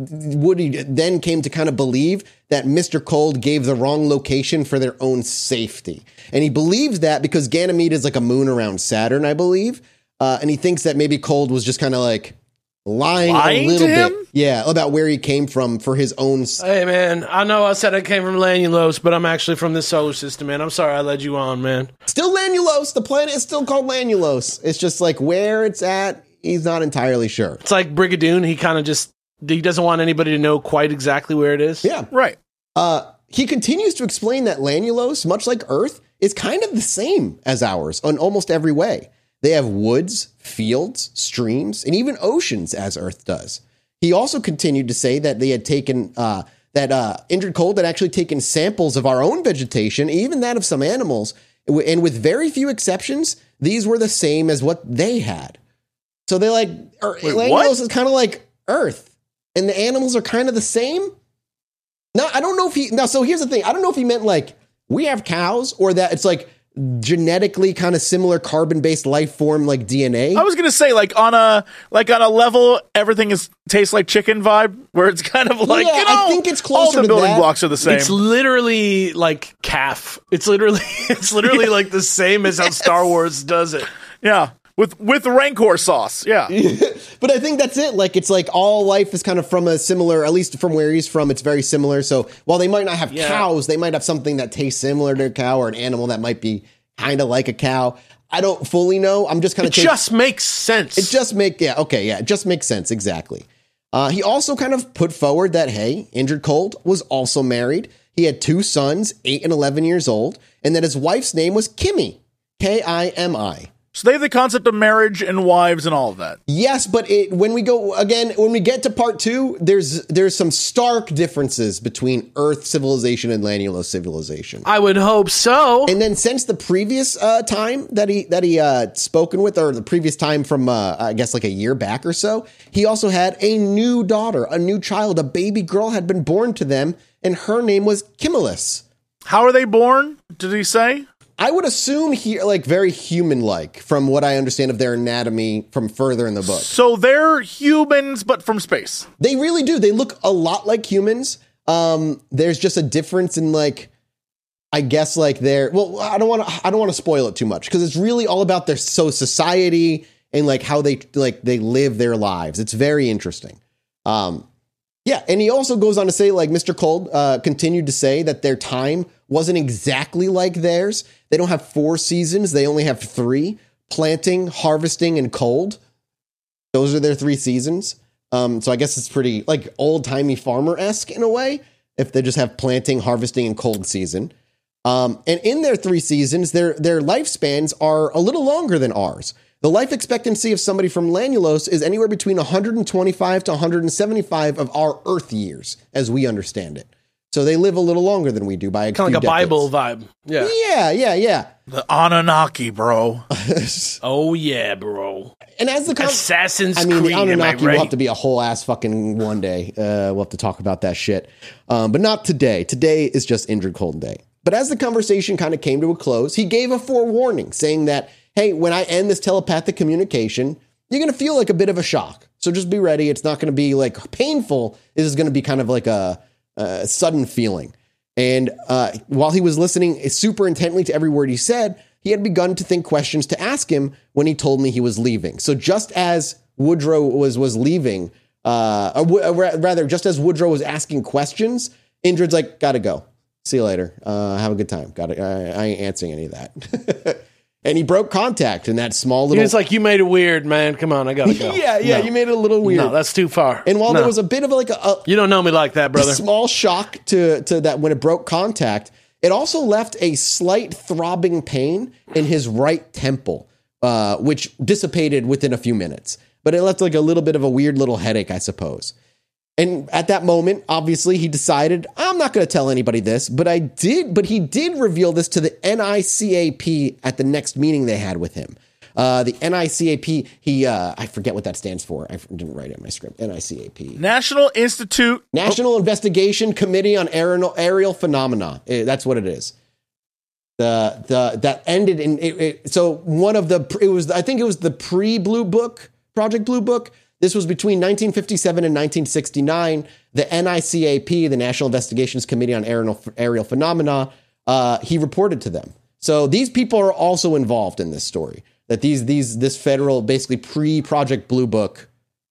S1: Woody then came to kind of believe that Mister Cold gave the wrong location for their own safety. And he believes that because Ganymede is like a moon around Saturn, I believe, uh, and he thinks that maybe Cold was just kind of like lying,
S3: lying
S1: a little
S3: to
S1: bit.
S3: him?
S1: Yeah, about where he came from for his own...
S2: Hey, man, I know I said I came from Lanulos, but I'm actually from this solar system, man. I'm sorry I led you on, man.
S1: Still Lanulos. The planet is still called Lanulos. It's just like where it's at, he's not entirely sure.
S2: It's like Brigadoon. He kind of just, he doesn't want anybody to know quite exactly where it is.
S1: Yeah.
S3: Right.
S1: Uh, he continues to explain that Lanulos, much like Earth, is kind of the same as ours in almost every way. They have woods, fields, streams, and even oceans as Earth does. He also continued to say that they had taken, uh, that uh, Indrid Cold had actually taken samples of our own vegetation, even that of some animals, and with very few exceptions, these were the same as what they had. So they like, Lanulos is kind of like Earth, and the animals are kind of the same. Now, I don't know if he, now, so here's the thing. I don't know if he meant like, we have cows, or that it's like, genetically kind of similar carbon-based life form like D N A.
S3: I was gonna say like on a like on a level everything is tastes like chicken vibe where it's kind of like
S1: yeah,
S3: you know
S1: I think it's closer
S3: all the
S1: to
S3: building
S1: that.
S3: blocks are the same.
S2: It's literally like calf. It's literally it's literally like the same as how
S3: Yes.
S2: Star Wars does it.
S3: Yeah, with with Rancor sauce. Yeah.
S1: But I think that's it. Like, it's like all life is kind of from a similar, at least from where he's from, it's very similar. So while they might not have
S2: Yeah.
S1: cows, they might have something that tastes similar to a cow or an animal that might be kind of like a cow. I don't fully know. I'm just kind
S2: It
S1: of
S2: just makes sense.
S1: It just make yeah okay yeah it just makes sense exactly. Uh, he also kind of put forward that hey, Indrid Cold was also married. He had two sons, eight and eleven years old, and that his wife's name was Kimmy, K I M I.
S3: So they have the concept of marriage and wives and all of that.
S1: Yes, but it, when we go again, when we get to part two, there's there's some stark differences between Earth civilization and Lanulos civilization.
S2: I would hope so.
S1: And then since the previous uh, time that he that he uh, spoken with, or the previous time from uh, I guess like a year back or so, he also had a new daughter, a new child, a baby girl had been born to them, and her name was Kimmelis.
S3: How are they born? Did he say?
S1: I would assume he like very human-like from what I understand of their anatomy from further in the book.
S3: So they're humans, but from space.
S1: They really do. They look a lot like humans. Um, there's just a difference in like, I guess like their, well, I don't want to, I don't want to spoil it too much because it's really all about their so society and like how they like they live their lives. It's very interesting. Um, yeah, and he also goes on to say like Mister Cold uh, continued to say that their time wasn't exactly like theirs. They don't have four seasons. They only have three: planting, harvesting, and cold. Those are their three seasons. Um, so I guess it's pretty like old timey farmer-esque in a way if they just have planting, harvesting, and cold season. Um, and in their three seasons, their their lifespans are a little longer than ours. The life expectancy of somebody from Lanulos is anywhere between one hundred twenty-five to one hundred seventy-five of our Earth years, as we understand it. So they live a little longer than we do by a
S2: Kind
S1: few
S2: of like a
S1: decades.
S2: Bible vibe. Yeah.
S1: Yeah, yeah, yeah.
S3: The Anunnaki, bro.
S2: Oh, yeah, bro.
S1: And as the con-
S2: Assassin's
S1: I mean,
S2: Creed,
S1: the Anunnaki
S2: right?
S1: will have to be a whole ass fucking one day. Uh, we'll have to talk about that shit. Um, but not today. Today is just Indrid Cold Day. But as the conversation kind of came to a close, he gave a forewarning saying that, hey, when I end this telepathic communication, you're going to feel like a bit of a shock. So just be ready. It's not going to be like painful. This is going to be kind of like a, a sudden feeling. And uh, while he was listening super intently to every word he said, he had begun to think questions to ask him when he told me he was leaving. So just as Woodrow was was leaving, uh, or, or rather, just as Woodrow was asking questions, Indrid's like, gotta go. See you later. Uh, have a good time. Got it. I, I ain't answering any of that. And he broke contact in that small little...
S2: He was like, you made it weird, man. Come on, I gotta go.
S1: yeah, yeah,
S2: no.
S1: you made it a little weird.
S2: No, that's too far.
S1: And while
S2: no.
S1: there was a bit of like a, a...
S2: You don't know me like that, brother.
S1: A small shock to, to that when it broke contact, it also left a slight throbbing pain in his right temple, uh, which dissipated within a few minutes. But it left like a little bit of a weird little headache, I suppose. And at that moment, obviously, he decided, I'm not going to tell anybody this, but I did. But he did reveal this to the N I C A P at the next meeting they had with him. Uh, the N I C A P, he, uh, I forget what that stands for. I didn't write it in my script. N I C A P.
S3: National Institute.
S1: National oh. Investigation Committee on Aerial, Aerial Phenomena. That's what it is. The, the, that ended in, it, it, so one of the, it was, I think it was the pre-Blue Book, Project Blue Book. This was between nineteen fifty-seven and nineteen sixty-nine. The N I C A P, the National Investigations Committee on Aerial, Aerial Phenomena, uh, he reported to them. So these people are also involved in this story. That these these this federal, basically pre-Project Blue Book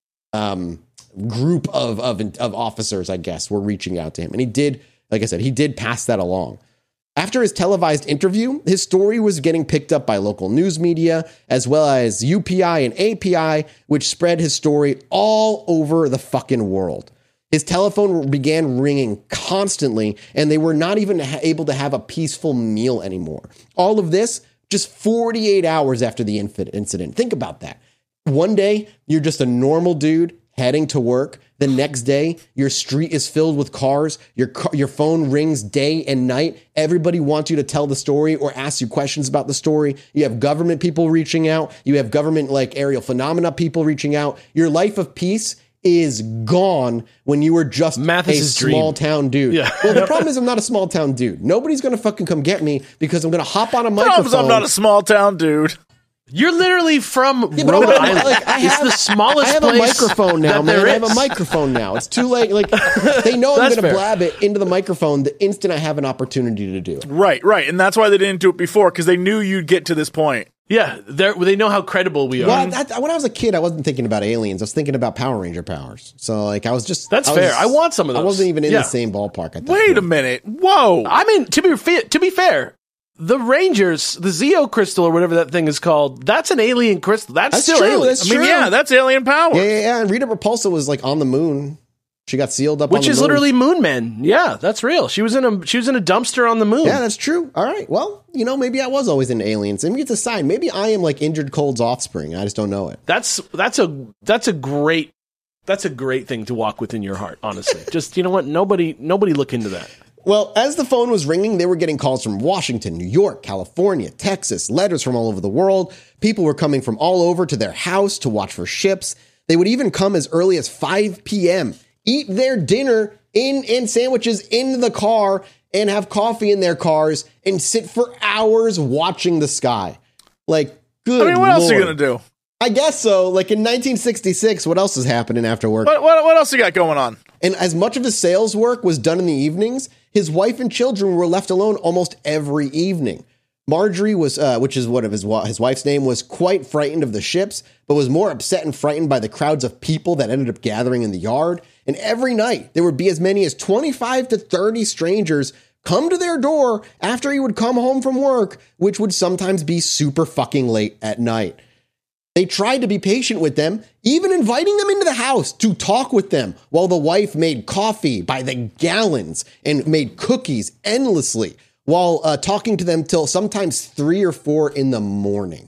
S1: um, group of, of of officers, I guess, were reaching out to him, and he did, like I said, he did pass that along. After his televised interview, his story was getting picked up by local news media, as well as U P I and A P I, which spread his story all over the fucking world. His telephone began ringing constantly, and they were not even able to have a peaceful meal anymore. All of this just forty-eight hours after the incident. Think about that. One day, you're just a normal dude heading to work. The next day, your street is filled with cars. Your car, your phone rings day and night. Everybody wants you to tell the story or ask you questions about the story. You have government people reaching out. You have government like aerial phenomena people reaching out. Your life of peace is gone when you were just
S2: Mathis's
S1: a small
S2: dream.
S1: town dude.
S2: Yeah.
S1: Well, the problem is I'm not a small town dude. Nobody's going to fucking come get me because I'm going to hop on a microphone.
S3: I'm not a small town dude.
S2: You're literally from
S1: Yeah,
S2: Rhode
S1: but
S2: Island.
S1: like, I
S2: it's
S1: have,
S2: the smallest
S1: I have
S2: place
S1: a microphone now,
S2: that
S1: man.
S2: there
S1: I have
S2: is.
S1: a microphone now. It's too late. Like they know I'm
S2: That's
S1: going to
S2: fair.
S1: blab it into the microphone the instant I have an opportunity to do it.
S3: Right, right. And that's why they didn't do it before, because they knew you'd get to this point.
S2: Yeah, they know how credible we are.
S1: Well, that, when I was a kid, I wasn't thinking about aliens. I was thinking about Power Ranger powers. So, like, I was just...
S2: That's
S1: I was,
S2: fair. I want some of those.
S1: I wasn't even in
S2: Yeah.
S1: the same ballpark. At that
S3: Wait
S1: point.
S3: a minute. Whoa.
S2: I mean, to be fa- to be fair, the Rangers, the Zeo crystal or whatever that thing is called, that's an alien crystal. That's,
S1: That's
S2: still
S1: true.
S2: alien.
S1: That's
S3: I mean,
S1: true.
S3: yeah, that's alien power.
S1: Yeah, yeah, yeah. And Rita Repulsa was, like, on the moon. She got sealed up
S2: Which
S1: on the
S2: is
S1: moon.
S2: literally Moon Men. Yeah, that's real. She was in a she was in a dumpster on the moon.
S1: Yeah, that's true. All right. Well, you know, maybe I was always into aliens. Maybe it's a sign. Maybe I am like Indrid Cold's offspring. I just don't know it.
S2: That's that's a that's a great that's a great thing to walk within your heart, honestly. Just, you know what? Nobody nobody look into that.
S1: Well, as the phone was ringing, they were getting calls from Washington, New York, California, Texas, letters from all over the world. People were coming from all over to their house to watch for ships. They would even come as early as five p.m., eat their dinner in and sandwiches in the car and have coffee in their cars and sit for hours watching the sky. Like, good
S3: I mean, what
S1: Lord.
S3: else are you going to do?
S1: I guess so. Like in nineteen sixty-six, what else is happening after work?
S3: What, what, what else you got going on?
S1: And as much of his sales work was done in the evenings, his wife and children were left alone almost every evening. Marjorie was, uh, which is what of his his wife's name, was quite frightened of the ships, but was more upset and frightened by the crowds of people that ended up gathering in the yard. And every night there would be as many as twenty-five to thirty strangers come to their door after he would come home from work, which would sometimes be super fucking late at night. They tried to be patient with them, even inviting them into the house to talk with them while the wife made coffee by the gallons and made cookies endlessly while uh, talking to them till sometimes three or four in the morning.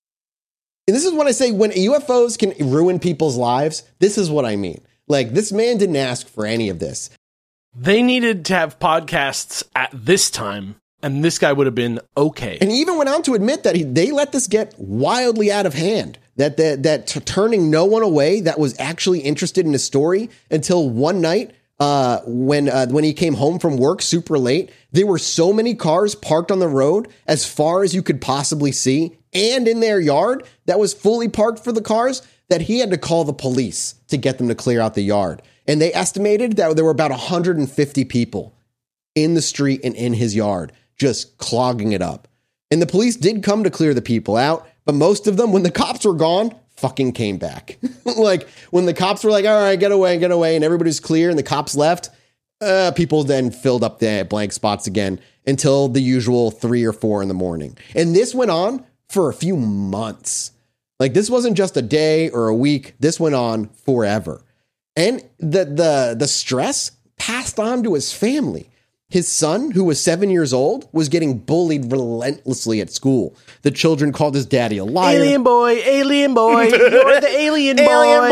S1: And this is when I say when U F Os can ruin people's lives, this is what I mean. Like, this man didn't ask for any of this.
S2: They needed to have podcasts at this time And this guy would have been okay.
S1: And he even went on to admit that he, they let this get wildly out of hand. That that, that t- turning no one away that was actually interested in his story until one night uh, when uh, when he came home from work super late, there were so many cars parked on the road as far as you could possibly see and in their yard that was fully parked for the cars that he had to call the police to get them to clear out the yard. And they estimated that there were about one hundred fifty people in the street and in his yard, just clogging it up. And the police did come to clear the people out, but most of them, when the cops were gone, fucking came back. Like, when the cops were like, all right, get away, get away, and everybody's clear, and the cops left, uh, people then filled up the blank spots again until the usual three or four in the morning. And this went on for a few months. Like, this wasn't just a day or a week. This went on forever. And the the the stress passed on to his family. His son, who was seven years old, was getting bullied relentlessly at school. The children called his daddy a liar.
S2: Alien boy, alien boy, you're the alien boy.
S3: Alien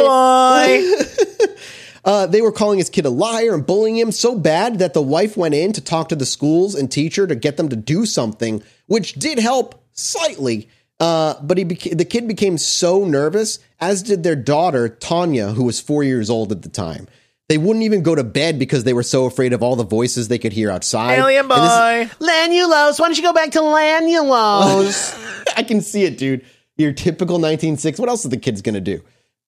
S3: boy.
S1: uh, they were calling his kid a liar and bullying him so bad that the wife went in to talk to the schools and teacher to get them to do something, which did help slightly. Uh, but he beca- the kid became so nervous, as did their daughter, Tanya, who was four years old at the time. They wouldn't even go to bed because they were so afraid of all the voices they could hear outside.
S3: Alien boy.
S1: Is-
S2: Lanulos. Why don't you go back to Lanulos?
S1: I can see it, dude. Your typical nineteen six. What else are the kids going to do?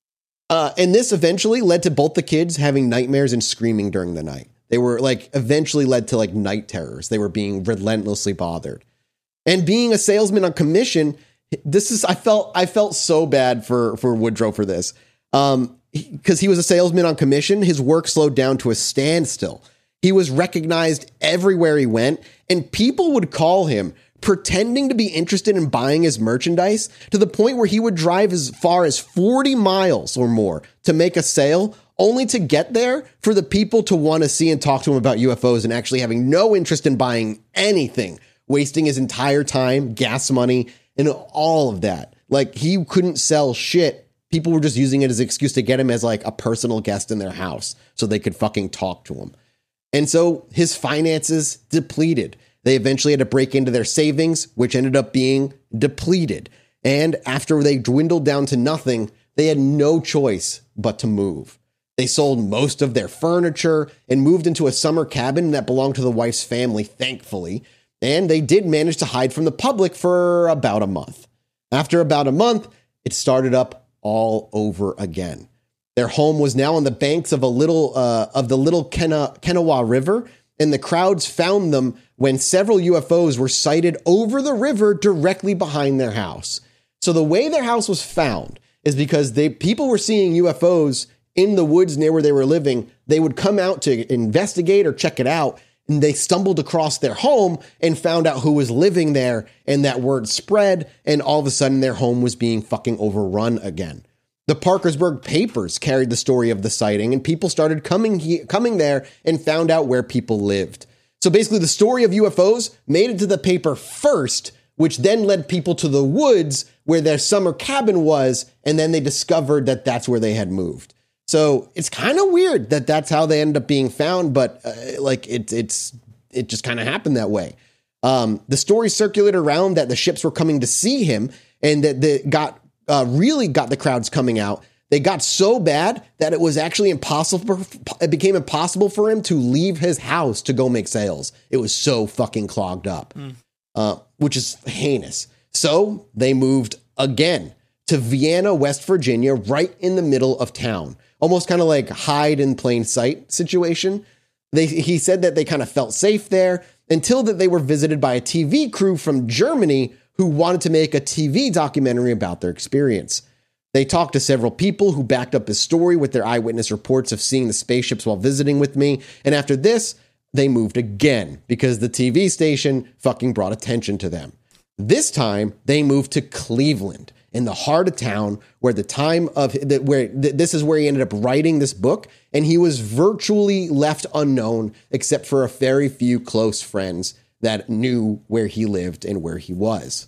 S1: Uh, and this eventually led to both the kids having nightmares and screaming during the night. They were like eventually led to like night terrors. They were being relentlessly bothered. And being a salesman on commission, this is I felt I felt so bad for for Woodrow for this. Um Because he was a salesman on commission, his work slowed down to a standstill. He was recognized everywhere he went, and people would call him pretending to be interested in buying his merchandise to the point where he would drive as far as forty miles or more to make a sale, only to get there for the people to want to see and talk to him about U F Os and actually having no interest in buying anything, wasting his entire time, gas money, and all of that. Like, he couldn't sell shit. People were just using it as an excuse to get him as like a personal guest in their house so they could fucking talk to him. And so his finances depleted. They eventually had to break into their savings, which ended up being depleted. And after they dwindled down to nothing, they had no choice but to move. They sold most of their furniture and moved into a summer cabin that belonged to the wife's family, thankfully. And they did manage to hide from the public for about a month. After about a month, it started up all over again. Their home was now on the banks of a little uh, of the little Kena, Kenawa River, and the crowds found them when several U F Os were sighted over the river directly behind their house. So the way their house was found is because they people were seeing U F Os in the woods near where they were living. They would come out to investigate or check it out, and they stumbled across their home and found out who was living there, and that word spread, and all of a sudden their home was being fucking overrun again. The Parkersburg papers carried the story of the sighting, and people started coming he- coming there and found out where people lived. So basically the story of U F Os made it to the paper first, which then led people to the woods where their summer cabin was, and then they discovered that that's where they had moved. So it's kind of weird that that's how they ended up being found, but uh, like it, it's it just kind of happened that way. Um, the story circulated around that the ships were coming to see him, and that they got uh, really got the crowds coming out. They got so bad that it was actually impossible. It became impossible for him to leave his house to go make sales. It was so fucking clogged up, mm. uh, which is heinous. So they moved again to Vienna, West Virginia, right in the middle of town. Almost kind of like hide in plain sight situation. They, he said that they kind of felt safe there until that they were visited by a T V crew from Germany who wanted to make a T V documentary about their experience. They talked to several people who backed up his story with their eyewitness reports of seeing the spaceships while visiting with me. And after this, they moved again because the T V station fucking brought attention to them. This time, they moved to Cleveland, in the heart of town, where the time of the, where th- this is where he ended up writing this book, and he was virtually left unknown except for a very few close friends that knew where he lived and where he was.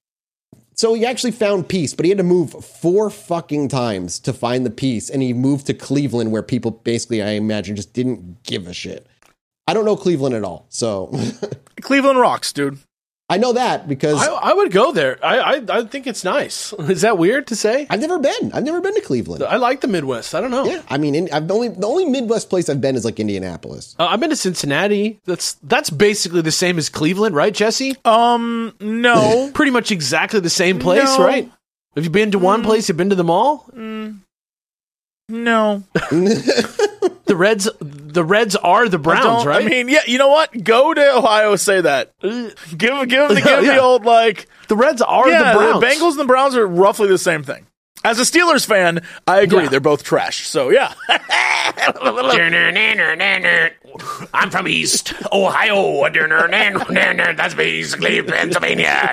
S1: So he actually found peace, but he had to move four fucking times to find the peace, and he moved to Cleveland, where people basically, I imagine, just didn't give a shit. I don't know Cleveland at all. So
S3: Cleveland rocks, dude.
S1: I know that because
S2: I, I would go there. I, I I think it's nice. Is that weird to say?
S1: I've never been. I've never been to Cleveland.
S2: I like the Midwest. I don't know.
S1: Yeah, I mean, in, I've only the only Midwest place I've been is like Indianapolis.
S2: Uh, I've been to Cincinnati. That's that's basically the same as Cleveland, right, Jesse?
S3: Um, no,
S2: pretty much exactly the same place,
S3: no.
S2: right? Have you been to one mm. place? You've been to them all?
S3: Mm. No.
S2: The Reds, the Reds are the Browns, right?
S3: I mean, yeah. You know what? Go to Ohio. Say that. Give give give, give yeah. the old like
S2: the Reds are
S3: yeah,
S2: the Browns.
S3: The Bengals and the Browns are roughly the same thing. As a Steelers fan, I agree. Yeah. They're both trash. So yeah.
S2: I'm from East Ohio. That's basically Pennsylvania.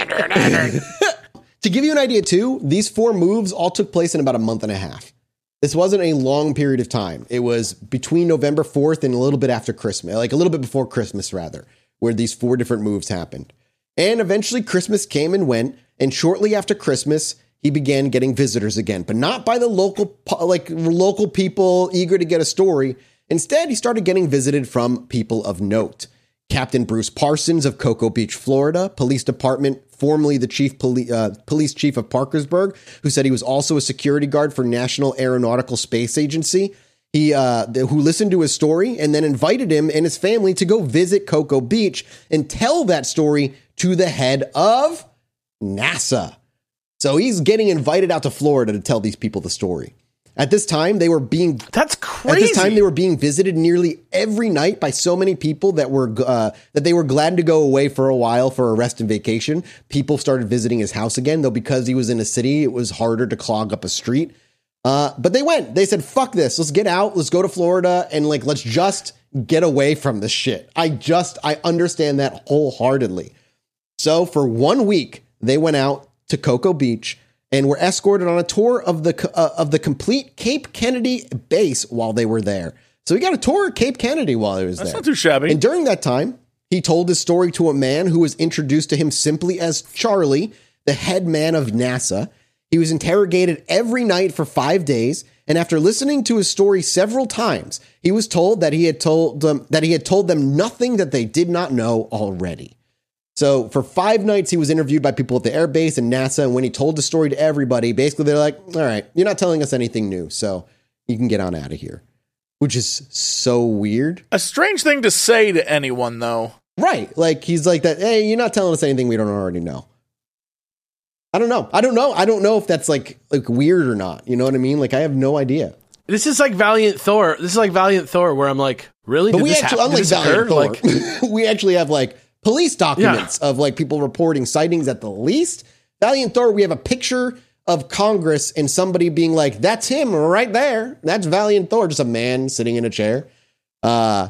S1: To give you an idea, too, these four moves all took place in about a month and a half. This wasn't a long period of time. It was between November fourth and a little bit after Christmas, like a little bit before Christmas, rather, where these four different moves happened. And eventually Christmas came and went. And shortly after Christmas, he began getting visitors again, but not by the local, like local people eager to get a story. Instead, he started getting visited from people of note. Captain Bruce Parsons of Cocoa Beach, Florida, police department, formerly the chief poli- uh, police chief of Parkersburg, who said he was also a security guard for National Aeronautical Space Agency. He, uh, who listened to his story and then invited him and his family to go visit Cocoa Beach and tell that story to the head of NASA. So he's getting invited out to Florida to tell these people the story. At this time, they were being
S2: that's crazy.
S1: At this time, they were being visited nearly every night by so many people that were uh, that they were glad to go away for a while for a rest and vacation. People started visiting his house again, though because he was in a city, it was harder to clog up a street. Uh, but they went. They said, "Fuck this. Let's get out. Let's go to Florida and like let's just get away from this shit." I just I understand that wholeheartedly. So for one week, they went out to Cocoa Beach and were escorted on a tour of the uh, of the complete Cape Kennedy base while they were there. So he got a tour of Cape Kennedy while he was
S3: That's
S1: there.
S3: That's not too shabby.
S1: And during that time, he told his story to a man who was introduced to him simply as Charlie, the head man of NASA. He was interrogated every night for five days, and after listening to his story several times, he was told that he had told them that he had told them nothing that they did not know already. So for five nights, he was interviewed by people at the Air Base and NASA. And when he told the story to everybody, basically they're like, all right, you're not telling us anything new, so you can get on out of here, which is so weird.
S3: A strange thing to say to anyone, though.
S1: Right. Like he's like that. Hey, you're not telling us anything we don't already know. I don't know. I don't know. I don't know if that's like like weird or not. You know what I mean? Like I have no idea.
S2: This is like Valiant Thor. This is like Valiant Thor where I'm like, really?
S1: But
S2: Did
S1: we
S2: this
S1: actually,
S2: ha-
S1: unlike
S2: this
S1: Valiant Thor,
S2: like-
S1: we actually have like police documents yeah. of like people reporting sightings at the least. Valiant Thor, we have a picture of Congress and somebody being like, that's him right there. That's Valiant Thor, just a man sitting in a chair. Uh,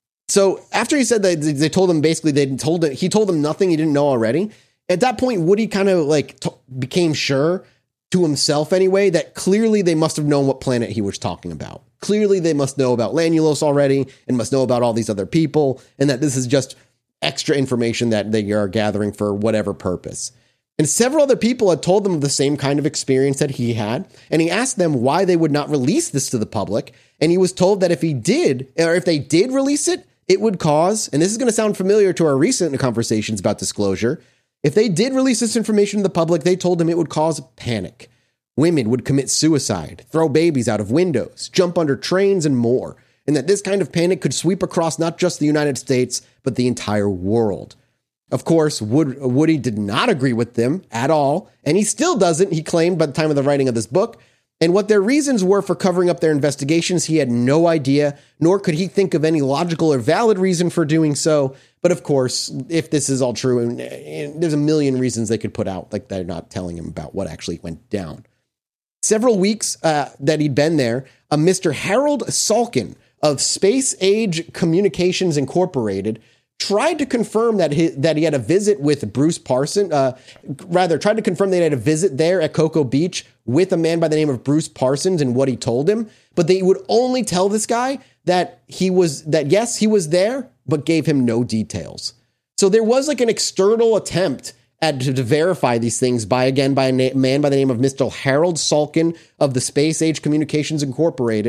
S1: so after he said that they told him basically they told him, he told them nothing he didn't know already. At that point, Woody kind of like t- became sure to himself anyway that clearly they must have known what planet he was talking about. Clearly they must know about Lanulos already and must know about all these other people and that this is just extra information that they are gathering for whatever purpose. And several other people had told them of the same kind of experience that he had. And he asked them why they would not release this to the public. And he was told that if he did, or if they did release it, it would cause, and this is going to sound familiar to our recent conversations about disclosure. If they did release this information to the public, they told him it would cause panic. Women would commit suicide, throw babies out of windows, jump under trains, and more. And that this kind of panic could sweep across not just the United States, but the entire world. Of course, Wood, Woody did not agree with them at all, and he still doesn't, he claimed by the time of the writing of this book. And what their reasons were for covering up their investigations, he had no idea, nor could he think of any logical or valid reason for doing so. But of course, if this is all true, and, and there's a million reasons they could put out, like they're not telling him about what actually went down. Several weeks uh, that he'd been there, a Mister Harold Salkin of Space Age Communications Incorporated tried to confirm that he, that he had a visit with Bruce Parsons, uh, rather tried to confirm they had a visit there at Cocoa Beach with a man by the name of Bruce Parsons and what he told him. But they would only tell this guy that he was, that yes, he was there, but gave him no details. So there was like an external attempt at to, to verify these things by, again, by a na- man by the name of Mister Harold Salkin of the Space Age Communications Incorporated.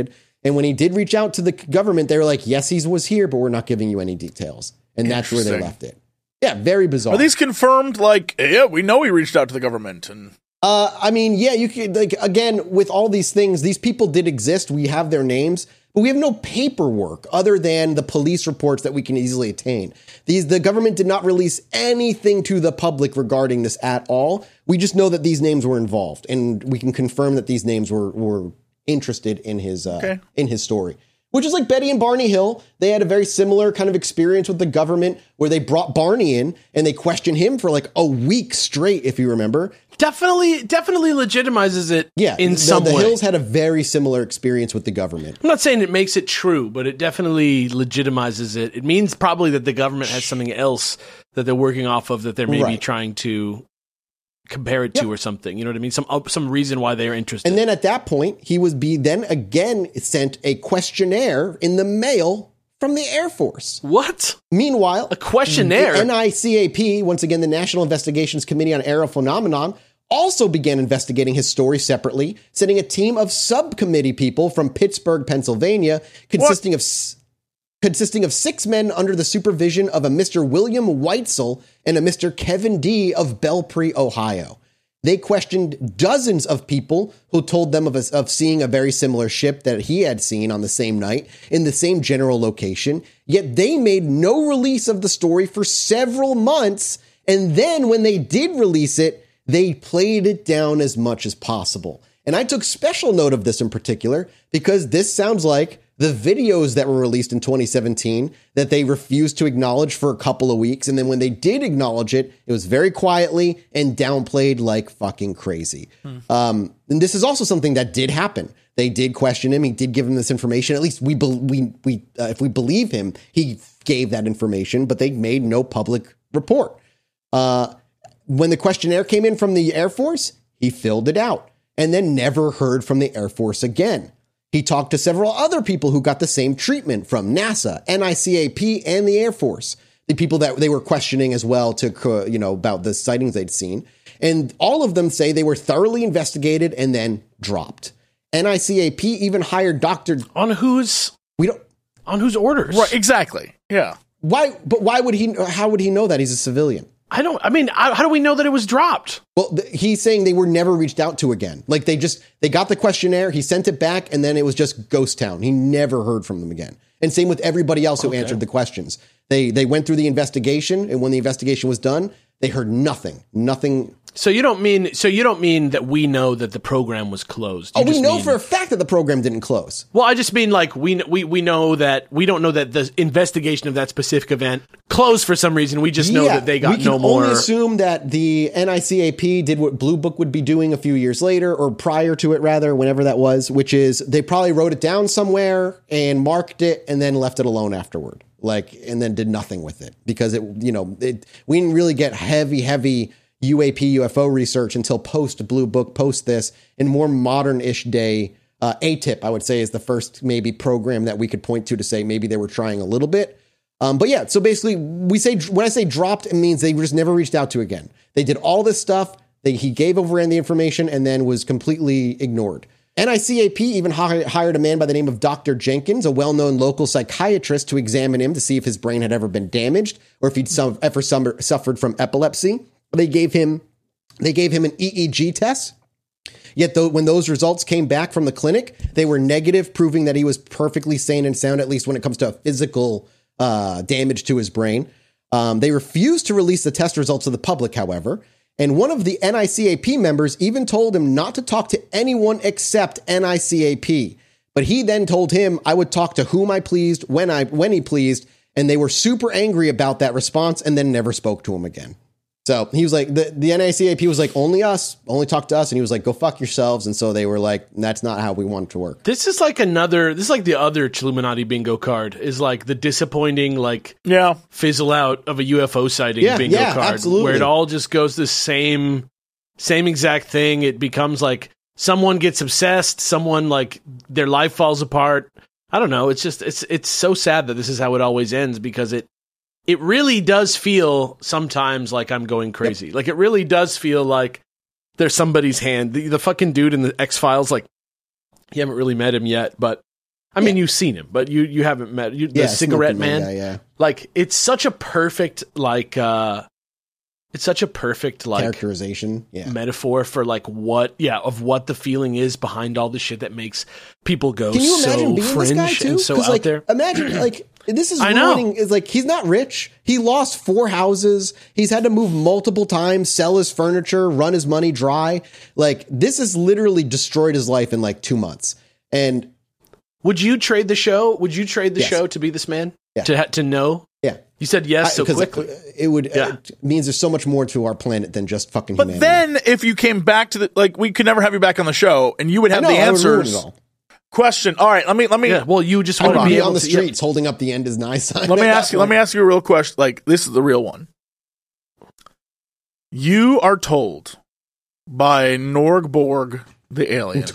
S1: And when he did reach out to the government, they were like, yes, he was here, but we're not giving you any details. And that's where they left it. Yeah, very bizarre.
S3: Are these confirmed? Like, yeah, we know he reached out to the government. And
S1: uh, I mean, yeah, you could, like, again, with all these things, these people did exist. We have their names, but we have no paperwork other than the police reports that we can easily attain. These, the government did not release anything to the public regarding this at all. We just know that these names were involved, and we can confirm that these names were, were interested in his, uh, okay. in his story. Which is like Betty and Barney Hill. They had a very similar kind of experience with the government where they brought Barney in and they questioned him for like a week straight, if you remember.
S2: Definitely, definitely legitimizes it
S1: yeah,
S2: in
S1: the,
S2: some
S1: the
S2: way.
S1: The Hills had a very similar experience with the government.
S2: I'm not saying it makes it true, but it definitely legitimizes it. It means probably that the government has something else that they're working off of that they're maybe right. trying to compare it to yep. or something, you know what I mean? Some some reason why they're interested.
S1: And then at that point, he was be then again sent a questionnaire in the mail from the Air Force.
S2: What?
S1: Meanwhile,
S2: a questionnaire.
S1: The N I C A P, once again, the National Investigations Committee on Aerial Phenomenon, also began investigating his story separately, sending a team of subcommittee people from Pittsburgh, Pennsylvania, consisting what? of consisting of six men under the supervision of a Mister William Weitzel and a Mister Kevin D. of Belpre, Ohio. They questioned dozens of people who told them of, a, of seeing a very similar ship that he had seen on the same night in the same general location, yet they made no release of the story for several months, and then when they did release it, they played it down as much as possible. And I took special note of this in particular because this sounds like the videos that were released in twenty seventeen that they refused to acknowledge for a couple of weeks. And then when they did acknowledge it, it was very quietly and downplayed like fucking crazy. Hmm. Um, and this is also something that did happen. They did question him. He did give him this information. At least we, be- we, we, uh, if we believe him, he gave that information, but they made no public report. Uh, when the questionnaire came in from the Air Force, he filled it out and then never heard from the Air Force again. He talked to several other people who got the same treatment from NASA, N I C A P, and the Air Force. The people that they were questioning as well to, you know, about the sightings they'd seen. And all of them say they were thoroughly investigated and then dropped. N I C A P even hired Doctor
S2: On whose?
S1: We don't.
S2: On whose orders?
S3: Right, exactly. Yeah.
S1: Why? But why would he? How would he know that he's a civilian?
S2: I don't, I mean, how do we know that it was dropped?
S1: Well, th- he's saying they were never reached out to again. Like they just, they got the questionnaire, he sent it back, and then it was just ghost town. He never heard from them again. And same with everybody else who okay. answered the questions. They they went through the investigation, and when the investigation was done, they heard nothing. Nothing.
S2: So you don't mean so you don't mean that we know that the program was closed. You
S1: oh, we know
S2: mean,
S1: for a fact that the program didn't close.
S2: Well, I just mean like we we we know that we don't know that the investigation of that specific event closed for some reason. We just know
S1: yeah,
S2: that they got
S1: we
S2: no
S1: can
S2: more.
S1: Only assume that the N I C A P did what Blue Book would be doing a few years later, or prior to it, rather, whenever that was, which is they probably wrote it down somewhere and marked it, and then left it alone afterward, like, and then did nothing with it because it, you know, it we didn't really get heavy, heavy U A P U F O research until post Blue Book, post this, in more modern-ish day. uh, A T I P, I would say, is the first maybe program that we could point to to say maybe they were trying a little bit. Um, but yeah, so basically we say, when I say dropped, it means they just never reached out to again. They did all this stuff. They, he gave overran the information and then was completely ignored. N I C A P even hi- hired a man by the name of Doctor Jenkins, a well-known local psychiatrist, to examine him to see if his brain had ever been damaged or if he'd some, ever some, suffered from epilepsy. They gave him, they gave him an E E G test. Yet though, when those results came back from the clinic, they were negative, proving that he was perfectly sane and sound, at least when it comes to physical uh, damage to his brain. Um, they refused to release the test results to the public, however. And one of the N I C A P members even told him not to talk to anyone except N I C A P. But he then told him, I would talk to whom I pleased, when I when he pleased. And they were super angry about that response and then never spoke to him again. So he was like, the, the N I C A P was like, only us, only talk to us. And he was like, go fuck yourselves. And so they were like, that's not how we want it to work.
S2: This is like another, this is like the other Chilluminati bingo card, is like the disappointing, like,
S3: yeah,
S2: fizzle out of a U F O sighting
S1: yeah,
S2: bingo
S1: yeah,
S2: card.
S1: Absolutely.
S2: Where it all just goes the same, same exact thing. It becomes like someone gets obsessed, someone like their life falls apart. I don't know. It's just, it's, it's so sad that this is how it always ends, because it, It really does feel sometimes like I'm going crazy. Yep. Like, it really does feel like there's somebody's hand. The, the fucking dude in the X-Files, like, you haven't really met him yet, but I mean, you've seen him, but you you haven't met you, the
S1: yeah,
S2: cigarette man.
S1: Guy, yeah.
S2: Like, it's such a perfect like. uh It's such a perfect like
S1: characterization, yeah.
S2: metaphor for like what, yeah, of what the feeling is behind all the shit that makes people go
S1: Can you
S2: so
S1: imagine being
S2: fringe
S1: this guy too?
S2: and so out
S1: like,
S2: there.
S1: Imagine like this is
S2: I know.
S1: ruining. Is like he's not rich. He lost four houses. He's had to move multiple times, sell his furniture, run his money dry. Like this has literally destroyed his life in like two months. And
S2: would you trade the show? Would you trade the
S1: yes.
S2: show to be this man?
S1: Yeah.
S2: To ha- to know?
S1: Yeah.
S2: You said yes so
S1: I,
S2: quickly.
S1: It would
S2: yeah.
S1: uh, it means there's so much more to our planet than just fucking
S3: but
S1: humanity.
S3: But then if you came back to the, like, we could never have you back on the show and you would have
S1: know,
S3: the answers.
S1: All.
S3: Question. All right. Let me, let me,
S2: yeah, well, you just want to be,
S1: be
S2: able
S1: on the
S2: to,
S1: streets
S2: yeah.
S1: holding up the end is nigh sign.
S3: Let me ask you, let me ask you a real question. Like, this is the real one. You are told by Norgborg, the alien.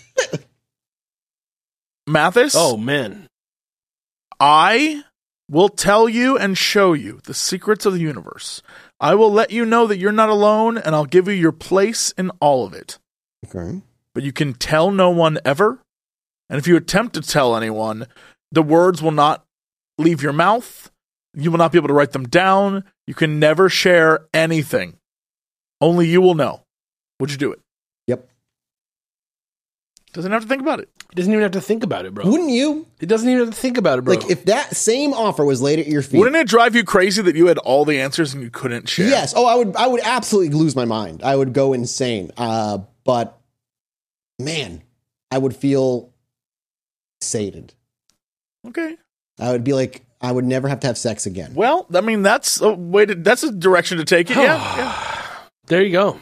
S3: Mathis?
S2: Oh, man.
S3: I will tell you and show you the secrets of the universe. I will let you know that you're not alone, and I'll give you your place in all of it.
S1: Okay.
S3: But you can tell no one ever. And if you attempt to tell anyone, the words will not leave your mouth. You will not be able to write them down. You can never share anything. Only you will know. Would you do it?
S1: Yep.
S3: Doesn't have to think about it.
S2: He doesn't even have to think about it, bro.
S1: Wouldn't you?
S2: He doesn't even have to think about it, bro.
S1: Like, if that same offer was laid at your feet.
S3: Wouldn't it drive you crazy that you had all the answers and you couldn't share?
S1: Yes. Oh, I would I would absolutely lose my mind. I would go insane. Uh, but, man, I would feel sated.
S3: Okay.
S1: I would be like, I would never have to have sex again.
S3: Well, I mean, that's a way to, that's a direction to take it. Yeah. yeah.
S2: There you go.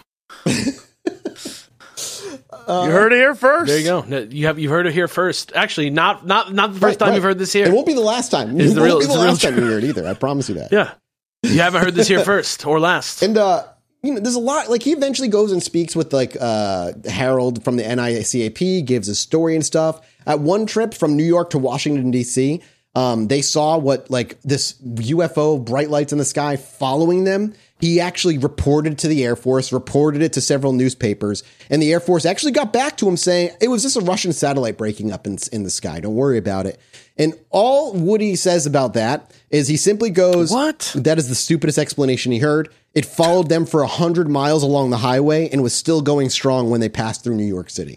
S3: Uh, you heard it here first.
S2: There you go. You have you heard it here first. Actually, not not not the first right, time right. you've heard this here.
S1: It won't be the last time.
S2: It's
S1: it
S2: the
S1: won't
S2: real,
S1: be the
S2: the
S1: last
S2: real
S1: time you hear it either. I promise you that.
S2: Yeah, you haven't heard this here first or last.
S1: And uh, you know, there's a lot. Like he eventually goes and speaks with like uh, Harold from the N I C A P, gives his story and stuff. At one trip from New York to Washington D C, um, they saw what like this U F O, bright lights in the sky following them. He actually reported to the Air Force, reported it to several newspapers, and the Air Force actually got back to him saying it was just a Russian satellite breaking up in, in the sky. Don't worry about it. And all Woody says about that is he simply goes,
S2: "What?
S1: That is the stupidest explanation he heard. It followed them for one hundred miles along the highway and was still going strong when they passed through New York City."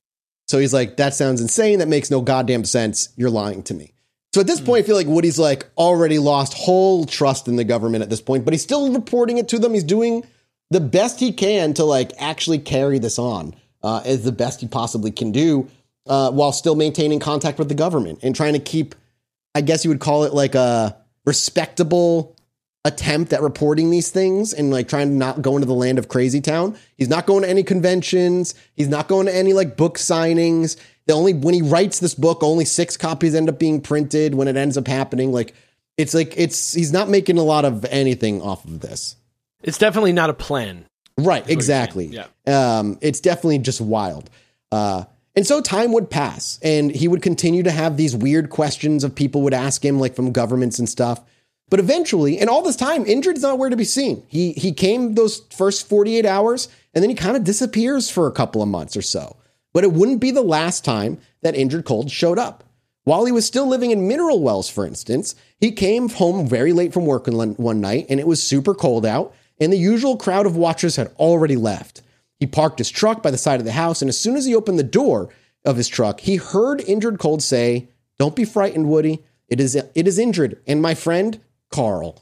S1: So he's like, that sounds insane. That makes no goddamn sense. You're lying to me. So at this point, I feel like Woody's like already lost whole trust in the government at this point, but he's still reporting it to them. He's doing the best he can to like actually carry this on uh, as the best he possibly can do uh, while still maintaining contact with the government and trying to keep, I guess you would call it like a respectable attempt at reporting these things and like trying to not go into the land of Crazy Town. He's not going to any conventions. He's not going to any like book signings. The only when he writes this book, only six copies end up being printed when it ends up happening. Like it's like it's he's not making a lot of anything off of this.
S2: It's definitely not a plan.
S1: Right, exactly.
S2: Yeah.
S1: Um, it's definitely just wild. Uh, and so time would pass and he would continue to have these weird questions of people would ask him like from governments and stuff. But eventually, and all this time, Indrid's nowhere to be seen. He he came those first forty-eight hours and then he kind of disappears for a couple of months or so. But it wouldn't be the last time that Indrid Cold showed up. While he was still living in Mineral Wells, for instance, he came home very late from work one night and it was super cold out and the usual crowd of watchers had already left. He parked his truck by the side of the house and as soon as he opened the door of his truck, he heard Indrid Cold say, "Don't be frightened, Woody. It is, it is Indrid and my friend, Carl."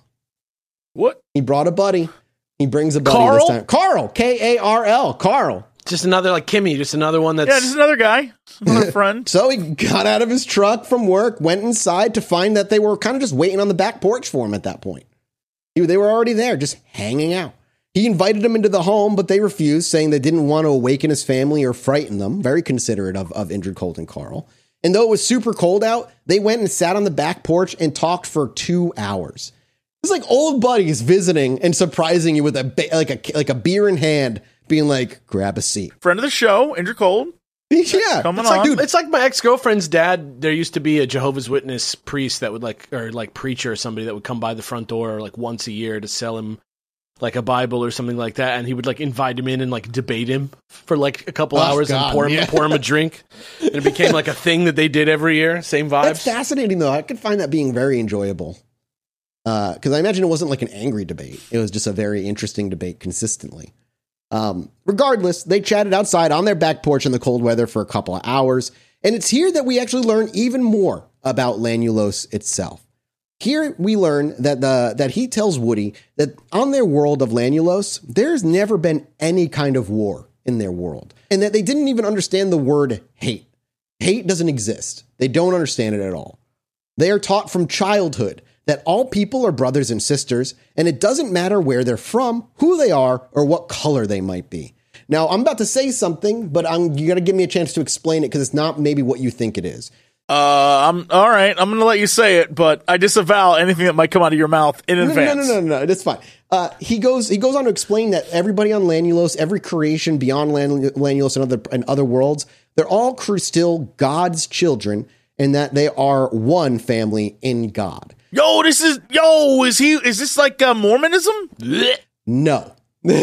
S3: What?
S1: He brought a buddy. He brings a buddy
S3: Carl?
S1: this time. Carl, K A R L, Carl.
S2: Just another like Kimmy, just another one that's
S3: yeah, just another guy, another friend.
S1: So he got out of his truck from work, went inside to find that they were kind of just waiting on the back porch for him at that point. They were already there, just hanging out. He invited them into the home, but they refused, saying they didn't want to awaken his family or frighten them. Very considerate of, of Indrid Cold and Carl. And though it was super cold out, they went and sat on the back porch and talked for two hours. It's like old buddies visiting and surprising you with a like a like a beer in hand, being like, "Grab a seat."
S3: Friend of the show, Indrid Cold.
S1: Yeah,
S3: coming
S2: it's
S3: on.
S2: Like, dude, it's like my ex-girlfriend's dad. There used to be a Jehovah's Witness priest that would like, or like preacher or somebody that would come by the front door like once a year to sell him like a Bible or something like that, and he would like invite him in and like debate him for like a couple
S1: oh,
S2: hours
S1: God,
S2: and pour him,
S1: yeah.
S2: pour him a drink. And it became like a thing that they did every year. Same vibes.
S1: That's fascinating, though. I could find that being very enjoyable. Because uh, I imagine it wasn't like an angry debate. It was just a very interesting debate consistently. Um, regardless, they chatted outside on their back porch in the cold weather for a couple of hours. And it's here that we actually learn even more about Lanulos itself. Here we learn that the that he tells Woody that on their world of Lanulos, there's never been any kind of war in their world. And that they didn't even understand the word hate. Hate doesn't exist. They don't understand it at all. They are taught from childhood that all people are brothers and sisters, and it doesn't matter where they're from, who they are, or what color they might be. Now, I'm about to say something, but I'm, you got to give me a chance to explain it because it's not maybe what you think it is.
S3: Uh, I'm all right. I'm going to let you say it, but I disavow anything that might come out of your mouth in
S1: no,
S3: advance.
S1: No, no, no, no, it's fine. Uh, he goes. He goes on to explain that everybody on Lanulos, every creation beyond Lan- Lanulos and other and other worlds, they're all cr- still God's children, and that they are one family in God.
S3: Yo, this is yo. Is he? Is this like uh, Mormonism?
S1: No.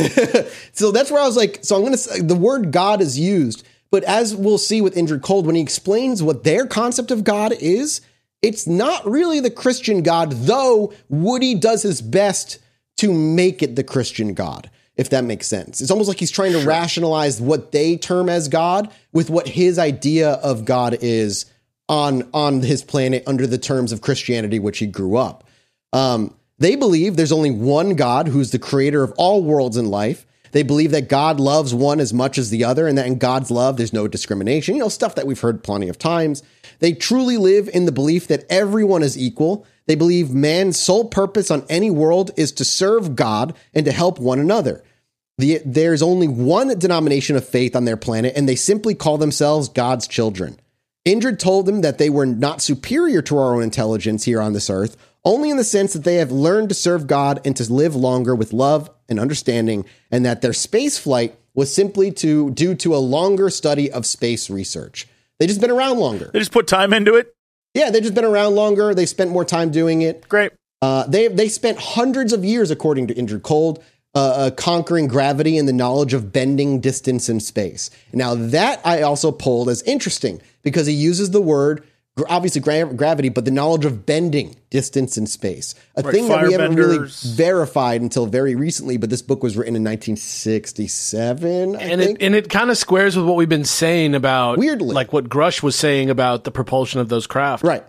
S1: So that's where I was like. So I'm going to say the word God is used. But as we'll see with Indrid Cold, when he explains what their concept of God is, it's not really the Christian God, though Woody does his best to make it the Christian God, if that makes sense. It's almost like he's trying to sure. rationalize what they term as God with what his idea of God is on, on his planet under the terms of Christianity, which he grew up. Um, they believe there's only one God who's the creator of all worlds and life. They believe that God loves one as much as the other, and that in God's love, there's no discrimination. You know, stuff that we've heard plenty of times. They truly live in the belief that everyone is equal. They believe man's sole purpose on any world is to serve God and to help one another. The, there's only one denomination of faith on their planet, and they simply call themselves God's children. Indrid told them that they were not superior to our own intelligence here on this earth, only in the sense that they have learned to serve God and to live longer with love and understanding, and that their space flight was simply to due to a longer study of space research. They just been around longer.
S3: They just put time into it?
S1: Yeah, they've just been around longer. They spent more time doing it.
S3: Great.
S1: Uh, they they spent hundreds of years, according to Indrid Cold, uh, uh, conquering gravity and the knowledge of bending distance and space. Now, that I also pulled as interesting because he uses the word obviously gra- gravity, but the knowledge of bending distance and space, a right, thing that we haven't really verified until very recently. But this book was written in nineteen sixty-seven, I
S2: and
S1: think.
S2: it and it kind of squares with what we've been saying about
S1: weirdly,
S2: like what Grush was saying about the propulsion of those craft.
S1: Right.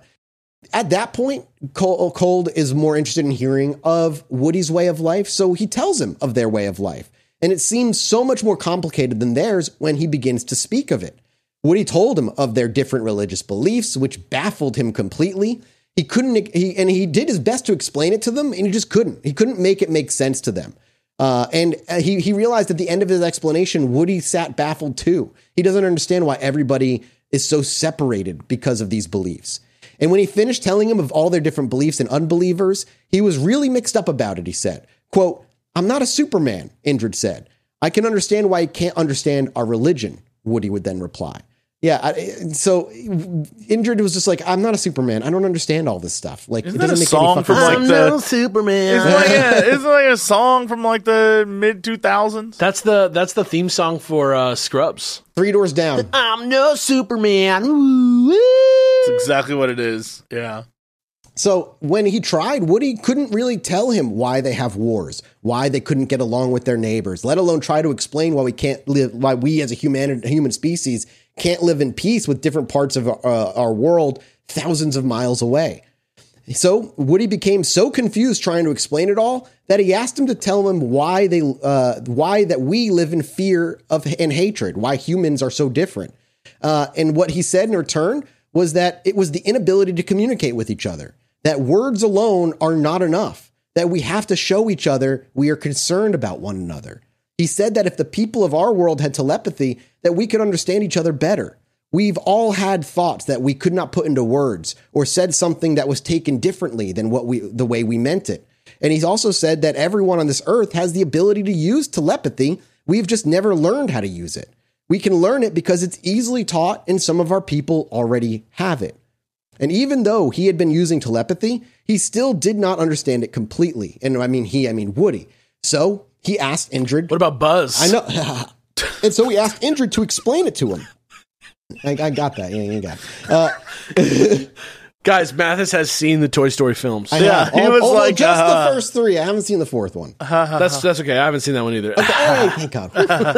S1: At that point, Cold is more interested in hearing of Woody's way of life, so he tells him of their way of life, and it seems so much more complicated than theirs when he begins to speak of it. Woody told him of their different religious beliefs, which baffled him completely. He couldn't, he, and he did his best to explain it to them, and he just couldn't. He couldn't make it make sense to them. Uh, and he, he realized at the end of his explanation, Woody sat baffled too. He doesn't understand why everybody is so separated because of these beliefs. And when he finished telling him of all their different beliefs and unbelievers, he was really mixed up about it, he said. Quote, "I'm not a Superman," Indrid said. "I can understand why he can't understand our religion," Woody would then reply. Yeah, I, so Indrid was just like, "I'm not a Superman. I don't understand all this stuff. Like,
S3: isn't
S1: it doesn't
S3: that a
S1: make
S3: song
S1: any
S3: from
S1: fucking
S3: like
S1: sense."
S3: the
S2: I'm no Superman?
S3: Isn't like, a, isn't like a song from like the mid two thousands?
S2: That's the that's the theme song for uh, Scrubs.
S1: Three Doors Down.
S2: I'm no Superman.
S3: That's exactly what it is. Yeah.
S1: So when he tried, Woody couldn't really tell him why they have wars, why they couldn't get along with their neighbors, let alone try to explain why we can't live, why we as a human human species can't live in peace with different parts of our, uh, our world thousands of miles away. So Woody became so confused trying to explain it all that he asked him to tell him why they, uh, why that we live in fear of and hatred, why humans are so different. Uh, and what he said in return was that it was the inability to communicate with each other, that words alone are not enough, that we have to show each other we are concerned about one another. He said that if the people of our world had telepathy, that we could understand each other better. We've all had thoughts that we could not put into words or said something that was taken differently than what we, the way we meant it. And he's also said that everyone on this earth has the ability to use telepathy. We've just never learned how to use it. We can learn it because it's easily taught and some of our people already have it. And even though he had been using telepathy, he still did not understand it completely. And I mean, he, I mean, Woody.
S4: So he asked Indrid.
S2: What about Buzz?
S4: I know. And so he asked Indrid to explain it to him. I, I got that. Yeah, you got it. Uh,
S2: Guys, Mathis has seen the Toy Story films.
S4: I
S3: yeah,
S4: have.
S3: he
S4: All,
S3: was
S4: although
S3: like
S4: just
S3: uh,
S4: the first three. I haven't seen the fourth one.
S3: Uh,
S2: that's that's okay. I haven't seen that one either.
S4: Okay, hey, thank God.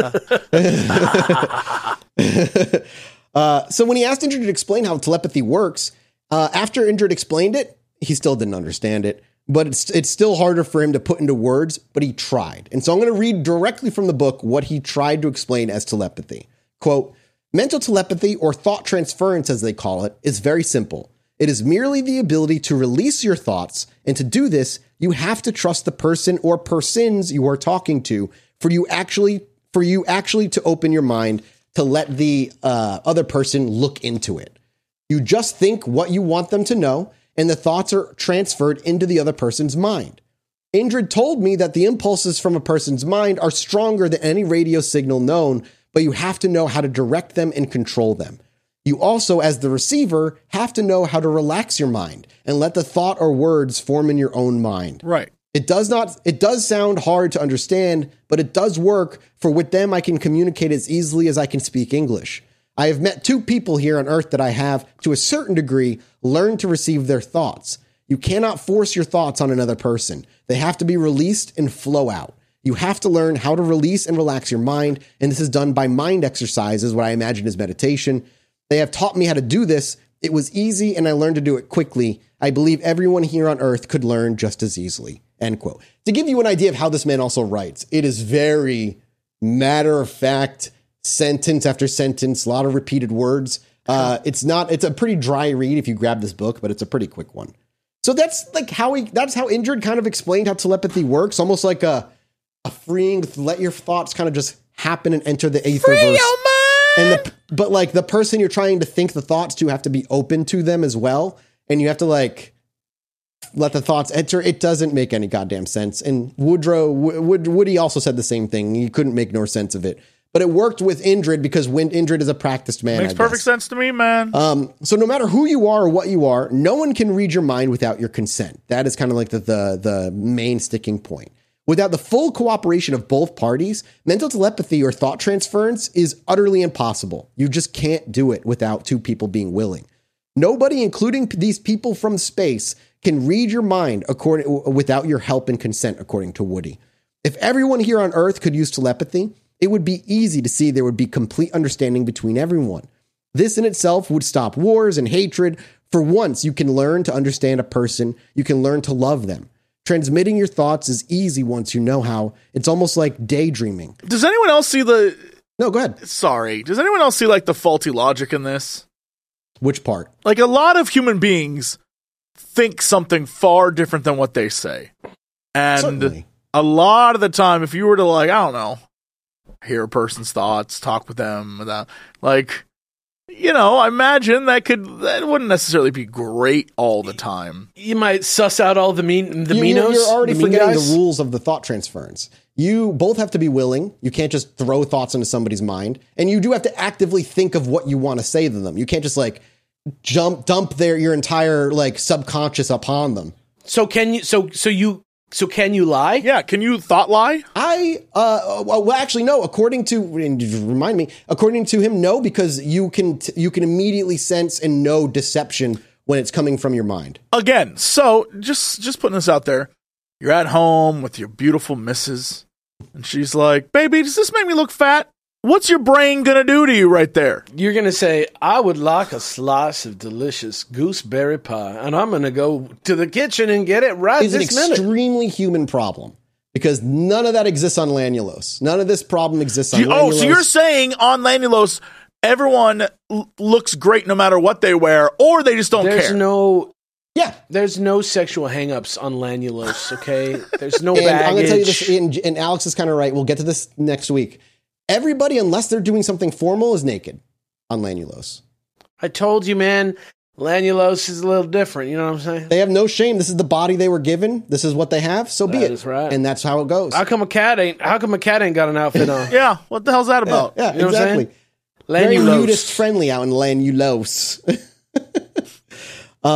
S4: uh, so when he asked Indrid to explain how telepathy works, uh, after Indrid explained it, he still didn't understand it. But it's it's still harder for him to put into words. But he tried, and so I'm going to read directly from the book what he tried to explain as telepathy. Quote: "Mental telepathy, or thought transference, as they call it, is very simple. It is merely the ability to release your thoughts, and to do this, you have to trust the person or persons you are talking to for you actually for you actually to open your mind to let the uh, other person look into it. You just think what you want them to know, and the thoughts are transferred into the other person's mind. Indrid told me that the impulses from a person's mind are stronger than any radio signal known, but you have to know how to direct them and control them. You also, as the receiver, have to know how to relax your mind and let the thought or words form in your own mind.
S3: Right.
S4: It does not, it does sound hard to understand, but it does work, for with them I can communicate as easily as I can speak English. I have met two people here on Earth that I have, to a certain degree, learned to receive their thoughts. You cannot force your thoughts on another person. They have to be released and flow out. You have to learn how to release and relax your mind, and this is done by mind exercises, what I imagine is meditation. They have taught me how to do this. It was easy, and I learned to do it quickly. I believe everyone here on Earth could learn just as easily." End quote. To give you an idea of how this man also writes, it is very matter-of-fact, sentence after sentence, a lot of repeated words. Uh, it's not, it's a pretty dry read if you grab this book, but it's a pretty quick one. So that's like how he, that's how Indrid kind of explained how telepathy works. Almost like a, a freeing, let your thoughts kind of just happen and enter the aetherverse.
S3: Free your mind!
S4: And the, but like the person you're trying to think the thoughts to have to be open to them as well. And you have to like let the thoughts enter. It doesn't make any goddamn sense. And Woodrow, Wood, Woody also said the same thing. He couldn't make no sense of it. But it worked with Indrid because when Indrid is a practiced man.
S3: Makes perfect sense to me, man.
S4: Um, so no matter who you are or what you are, no one can read your mind without your consent. That is kind of like the, the, the main sticking point. Without the full cooperation of both parties, mental telepathy or thought transference is utterly impossible. You just can't do it without two people being willing. Nobody, including these people from space, can read your mind according without your help and consent, according to Woody. If everyone here on Earth could use telepathy, it would be easy to see there would be complete understanding between everyone. This in itself would stop wars and hatred. For once, you can learn to understand a person. You can learn to love them. Transmitting your thoughts is easy once you know how. It's almost like daydreaming.
S3: Does anyone else see the...
S4: No, go ahead.
S3: Sorry. Does anyone else see like the faulty logic in this?
S4: Which part?
S3: Like a lot of human beings think something far different than what they say. And Certainly. A lot of the time, if you were to like, I don't know, hear a person's thoughts, talk with them, without, like, you know, I imagine that could, that wouldn't necessarily be great all the time.
S2: You might suss out all the mean, the
S4: you,
S2: meanos.
S4: You're already
S2: the mean
S4: forgetting
S2: guys.
S4: the rules of the thought transference. You both have to be willing. You can't just throw thoughts into somebody's mind. And you do have to actively think of what you want to say to them. You can't just like jump, dump their, your entire like subconscious upon them.
S2: So can you, so, so you, So can you lie?
S3: Yeah, can you thought lie?
S4: I, uh, well, actually, no. According to, remind me, according to him, no, because you can, t- you can immediately sense and know deception when it's coming from your mind.
S3: Again, so just, just putting this out there. You're at home with your beautiful missus, and she's like, "Baby, does this make me look fat?" What's your brain gonna do to you right there?
S2: You're gonna say, "I would like a slice of delicious gooseberry pie," and I'm gonna go to the kitchen and get it right
S4: it's
S2: this
S4: an
S2: minute.
S4: extremely human problem because none of that exists on Lanulos. None of this problem exists on
S3: you,
S4: Lanulos.
S3: Oh, so you're saying on Lanulos, everyone l- looks great no matter what they wear, or they just don't
S2: There's
S3: care?
S2: no...
S4: Yeah.
S2: There's no sexual hangups on Lanulos, okay? There's no
S4: and
S2: baggage.
S4: I'm going to tell you this, and, and Alex is kind of right. We'll get to this next week. Everybody, unless they're doing something formal, is naked on Lanulos.
S2: I told you, man, Lanulos is a little different. You know what I'm saying?
S4: They have no shame. This is the body they were given. This is what they have. So be
S2: That
S4: it.
S2: is right.
S4: And that's how it goes.
S2: How come a cat ain't? How come a cat ain't got an outfit on?
S3: Yeah, what the hell's that about?
S4: Yeah,
S2: You know what I'm
S4: exactly.
S2: saying?
S4: Very
S2: Lanulos.
S4: nudist friendly out in Lanulos. um,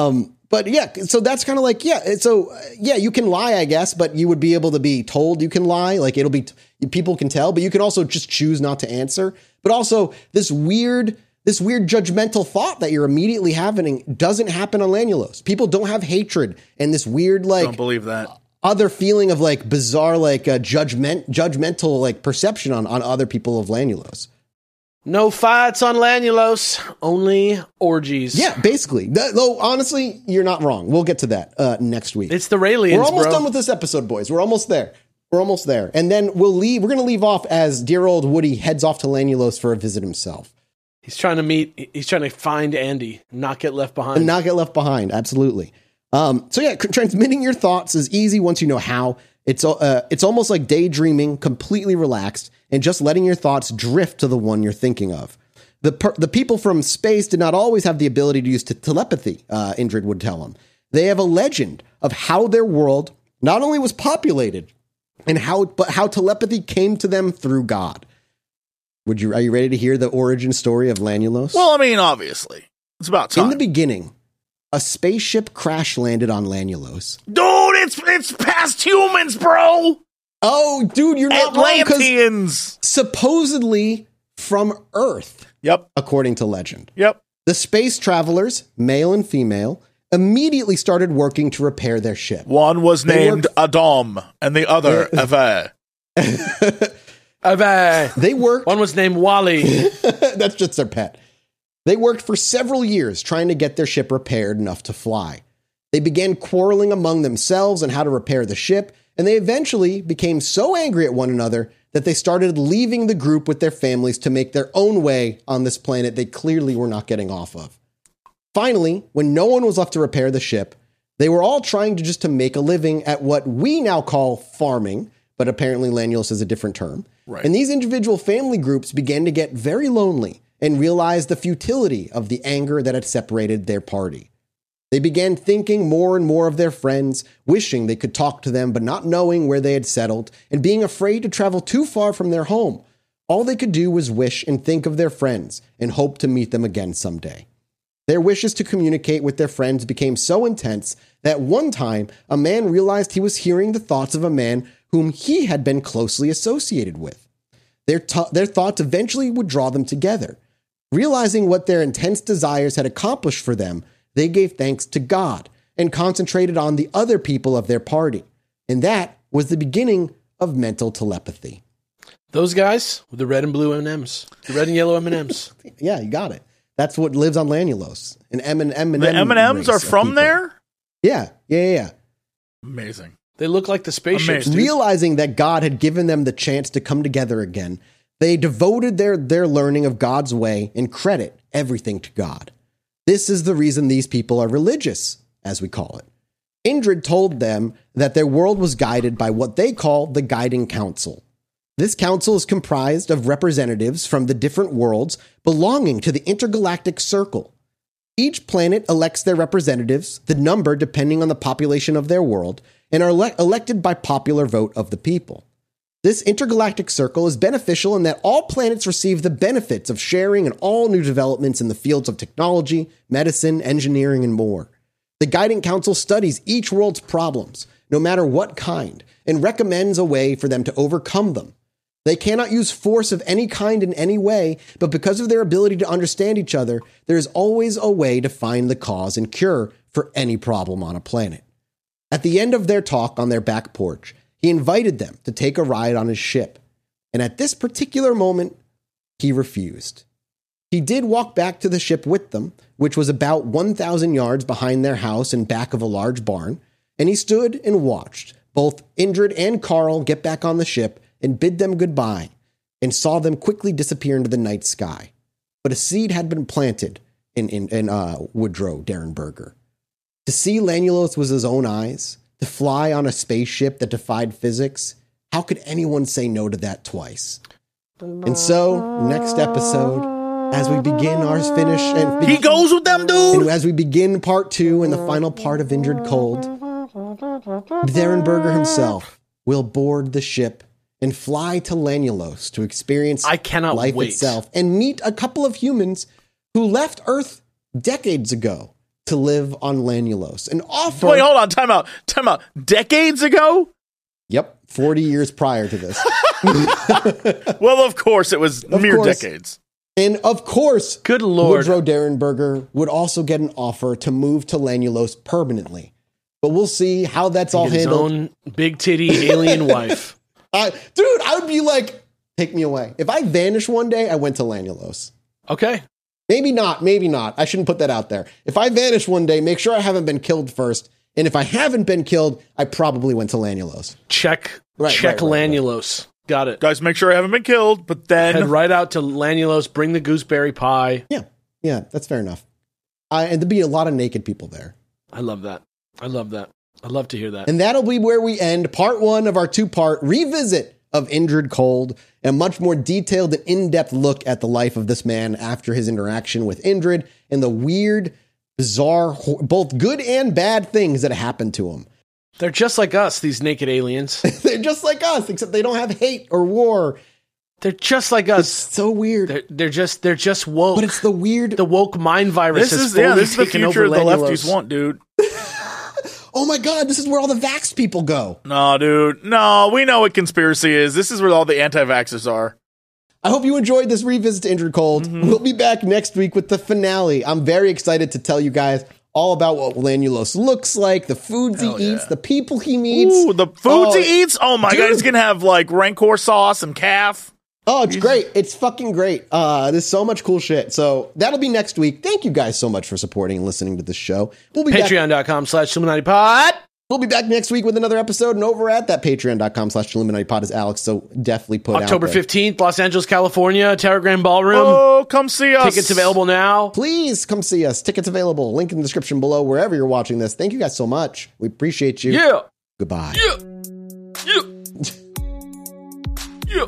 S4: but yeah, so that's kind of like, yeah. So uh, yeah, you can lie, I guess, but you would be able to be told you can lie. Like it'll be, t- people can tell, but you can also just choose not to answer. But also this weird, this weird judgmental thought that you're immediately having doesn't happen on Lanulos. People don't have hatred and this weird, like,
S3: don't believe that.
S4: Other feeling of like bizarre, like uh, judgment, judgmental, like perception on, on other people of Lanulos.
S2: No fights on Lanulos, only orgies.
S4: Yeah, basically. That, though, honestly, you're not wrong. We'll get to that uh, next week.
S2: It's the Raelians,
S4: We're almost
S2: bro.
S4: done with this episode, boys. We're almost there. We're almost there. And then we'll leave. We're going to leave off as dear old Woody heads off to Lanulos for a visit himself.
S2: He's trying to meet, he's trying to find Andy, not get left behind.
S4: And not get left behind, absolutely. Um, so yeah, transmitting your thoughts is easy once you know how. It's uh, it's almost like daydreaming, completely relaxed, and just letting your thoughts drift to the one you're thinking of. The per- the people from space did not always have the ability to use t- telepathy, uh, Indrid would tell him. They have a legend of how their world not only was populated, and how but how telepathy came to them through God. Would you are you ready to hear the origin story of Lanulos?
S3: Well, I mean, obviously, it's about time.
S4: In the beginning, a spaceship crash landed on Lanulos.
S3: Dude, it's it's past humans, bro.
S4: Oh, dude, you're not
S3: Atlanteans.
S4: wrong. Supposedly from Earth.
S3: Yep.
S4: According to legend.
S3: Yep.
S4: The space travelers, male and female, immediately started working to repair their ship.
S3: One was
S4: They
S3: named
S4: worked-
S3: Adam, and the other Ava.
S2: Ava.
S4: They worked.
S2: One was named Wally.
S4: That's just their pet. They worked for several years trying to get their ship repaired enough to fly. They began quarreling among themselves on how to repair the ship, and they eventually became so angry at one another that they started leaving the group with their families to make their own way on this planet they clearly were not getting off of. Finally, when no one was left to repair the ship, they were all trying to just to make a living at what we now call farming, but apparently Lanulos is a different term.
S3: Right.
S4: And these individual family groups began to get very lonely and realized the futility of the anger that had separated their party. They began thinking more and more of their friends, wishing they could talk to them, but not knowing where they had settled, and being afraid to travel too far from their home. All they could do was wish and think of their friends and hope to meet them again someday. Their wishes to communicate with their friends became so intense that one time a man realized he was hearing the thoughts of a man whom he had been closely associated with. Their, t- their thoughts eventually would draw them together. Realizing what their intense desires had accomplished for them, they gave thanks to God and concentrated on the other people of their party. And that was the beginning of mental telepathy.
S2: Those guys with the red and blue M and M's. The red and yellow M and M's.
S4: Yeah, you got it. That's what lives on Lanulos. An M and M.
S3: The M and M's are from there?
S4: Yeah, yeah, yeah, yeah.
S3: Amazing.
S2: They look like the spaceships.
S4: Realizing that God had given them the chance to come together again, they devoted their, their learning of God's way and credit everything to God. This is the reason these people are religious, as we call it. Indrid told them that their world was guided by what they call the Guiding Council. This council is comprised of representatives from the different worlds belonging to the Intergalactic Circle. Each planet elects their representatives, the number depending on the population of their world, and are ele- elected by popular vote of the people. This intergalactic circle is beneficial in that all planets receive the benefits of sharing in all new developments in the fields of technology, medicine, engineering, and more. The Guiding Council studies each world's problems, no matter what kind, and recommends a way for them to overcome them. They cannot use force of any kind in any way, but because of their ability to understand each other, there is always a way to find the cause and cure for any problem on a planet. At the end of their talk on their back porch, he invited them to take a ride on his ship, and at this particular moment, he refused. He did walk back to the ship with them, which was about one thousand yards behind their house and back of a large barn, and he stood and watched both Indrid and Carl get back on the ship and bid them goodbye, and saw them quickly disappear into the night sky. But a seed had been planted in, in, in uh, Woodrow Derenberger. To see Lanulos with his own eyes, to fly on a spaceship that defied physics, how could anyone say no to that twice? And so, next episode, as we begin our finish, and
S3: he goes with them, dude.
S4: And as we begin part two and the final part of Indrid Cold, Derenberger himself will board the ship and fly to Lanulos to experience
S2: I cannot
S4: life
S2: wait.
S4: itself and meet a couple of humans who left Earth decades ago to live on Lanulos. An offer.
S3: Wait, hold on. Time out. Time out. Decades ago?
S4: Yep. forty years prior to this.
S3: Well, of course, it was
S4: of
S3: mere
S4: course.
S3: decades.
S4: And of course,
S2: good Lord,
S4: Woodrow Derenberger would also get an offer to move to Lanulos permanently. But we'll see how that's all
S2: his
S4: handled.
S2: His own big titty alien wife.
S4: Uh, dude, I would be like, take me away. If I vanish one day, I went to Lanulos.
S2: Okay.
S4: Maybe not. Maybe not. I shouldn't put that out there. If I vanish one day, make sure I haven't been killed first. And if I haven't been killed, I probably went to Lanulos.
S2: Check.
S4: Right,
S2: check
S4: right, right,
S2: Lanulos.
S4: right.
S2: Got it.
S3: Guys, make sure I haven't been killed, but then...
S2: Head right out to Lanulos, bring the gooseberry pie.
S4: Yeah. Yeah, that's fair enough. Uh, and there'd be a lot of naked people there.
S2: I love that. I love that. I love to hear that.
S4: And that'll be where we end part one of our two-part revisit of Indrid Cold, a much more detailed and in-depth look at the life of this man after his interaction with Indrid and the weird, bizarre, both good and bad things that happened to him.
S2: They're just like us, these naked aliens.
S4: They're just like us, except they don't have hate or war.
S2: They're just like us.
S4: It's so weird.
S2: They're, they're just they're just woke.
S4: But it's the weird...
S2: The woke mind virus
S3: this
S2: is
S3: is, yeah, this is the
S2: taken
S3: future
S2: over
S3: the
S2: Lanulos.
S3: lefties want, dude.
S4: Oh my God, this is where all the vax people go.
S3: No, dude. No, we know what conspiracy is. This is where all the anti-vaxxers are.
S4: I hope you enjoyed this revisit to Indrid Cold. Mm-hmm. We'll be back next week with the finale. I'm very excited to tell you guys all about what Lanulos looks like, the foods
S3: Hell
S4: he
S3: yeah.
S4: eats, the people he meets.
S3: Ooh, the foods
S4: oh,
S3: he eats? Oh my
S4: dude.
S3: God, he's going to have like Rancor sauce and calf.
S4: Oh, it's great. It's fucking great. Uh, there's so much cool shit. So that'll be next week. Thank you guys so much for supporting and listening to this show. We'll be
S2: Patreon.com slash Illuminati Pod.
S4: We'll be back next week with another episode, and over at that patreon.com slash Illuminati Pod is Alex, so definitely put
S2: October
S4: out there.
S2: fifteenth, Los Angeles, California, Terragram Ballroom.
S3: Oh, come see us.
S2: Tickets available now.
S4: Please come see us. Tickets available. Link in the description below, wherever you're watching this. Thank you guys so much. We appreciate you.
S2: Yeah.
S4: Goodbye.
S2: Yeah. Yeah. Yeah.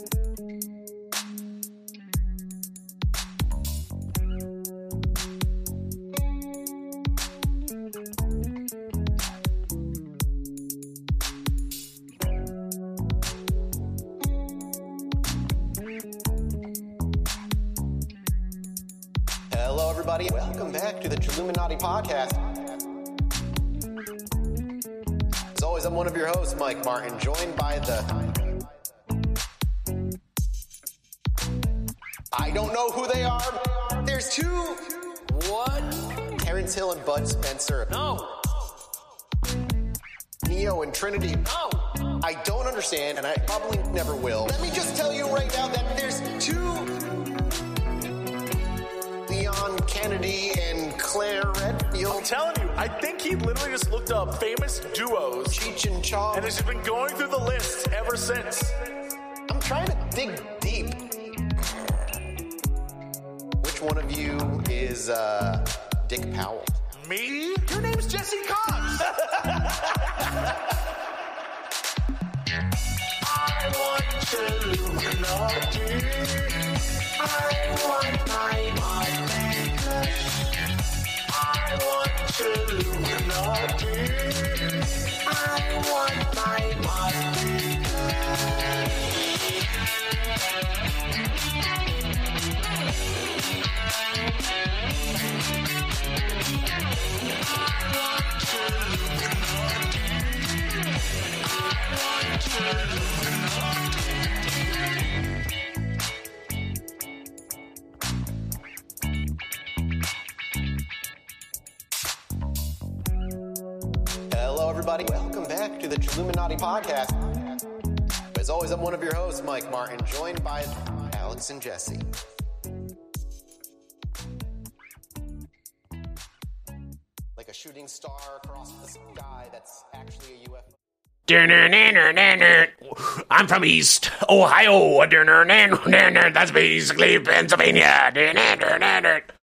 S4: Hello, everybody. Welcome back to the Chilluminati Podcast. As always, I'm one of your hosts, Mike Martin, joined by the... I don't know who they are. There's two... What? Terrence Hill and Bud Spencer.
S2: No.
S4: Neo and Trinity.
S2: No.
S4: I don't understand, and I probably never will. Let me just tell you right now that there's two... Leon Kennedy and Claire Redfield.
S3: I'm telling you, I think he literally just looked up famous duos.
S4: Cheech and Chong.
S3: And has just been going through the list ever since.
S4: I'm trying to dig deep. Which one of you is uh, Dick Powell?
S3: Me? Your name's Jesse Cox. I want to Illuminati. I want my mind. I want to Illuminati. I want my mind.
S4: Hello, everybody. Welcome back to the Chilluminati Podcast. As always, I'm one of your hosts, Mike Martin, joined by Alex and Jesse. Like a shooting star across the sky that's actually a U F O.
S2: I'm from East Ohio. That's basically Pennsylvania.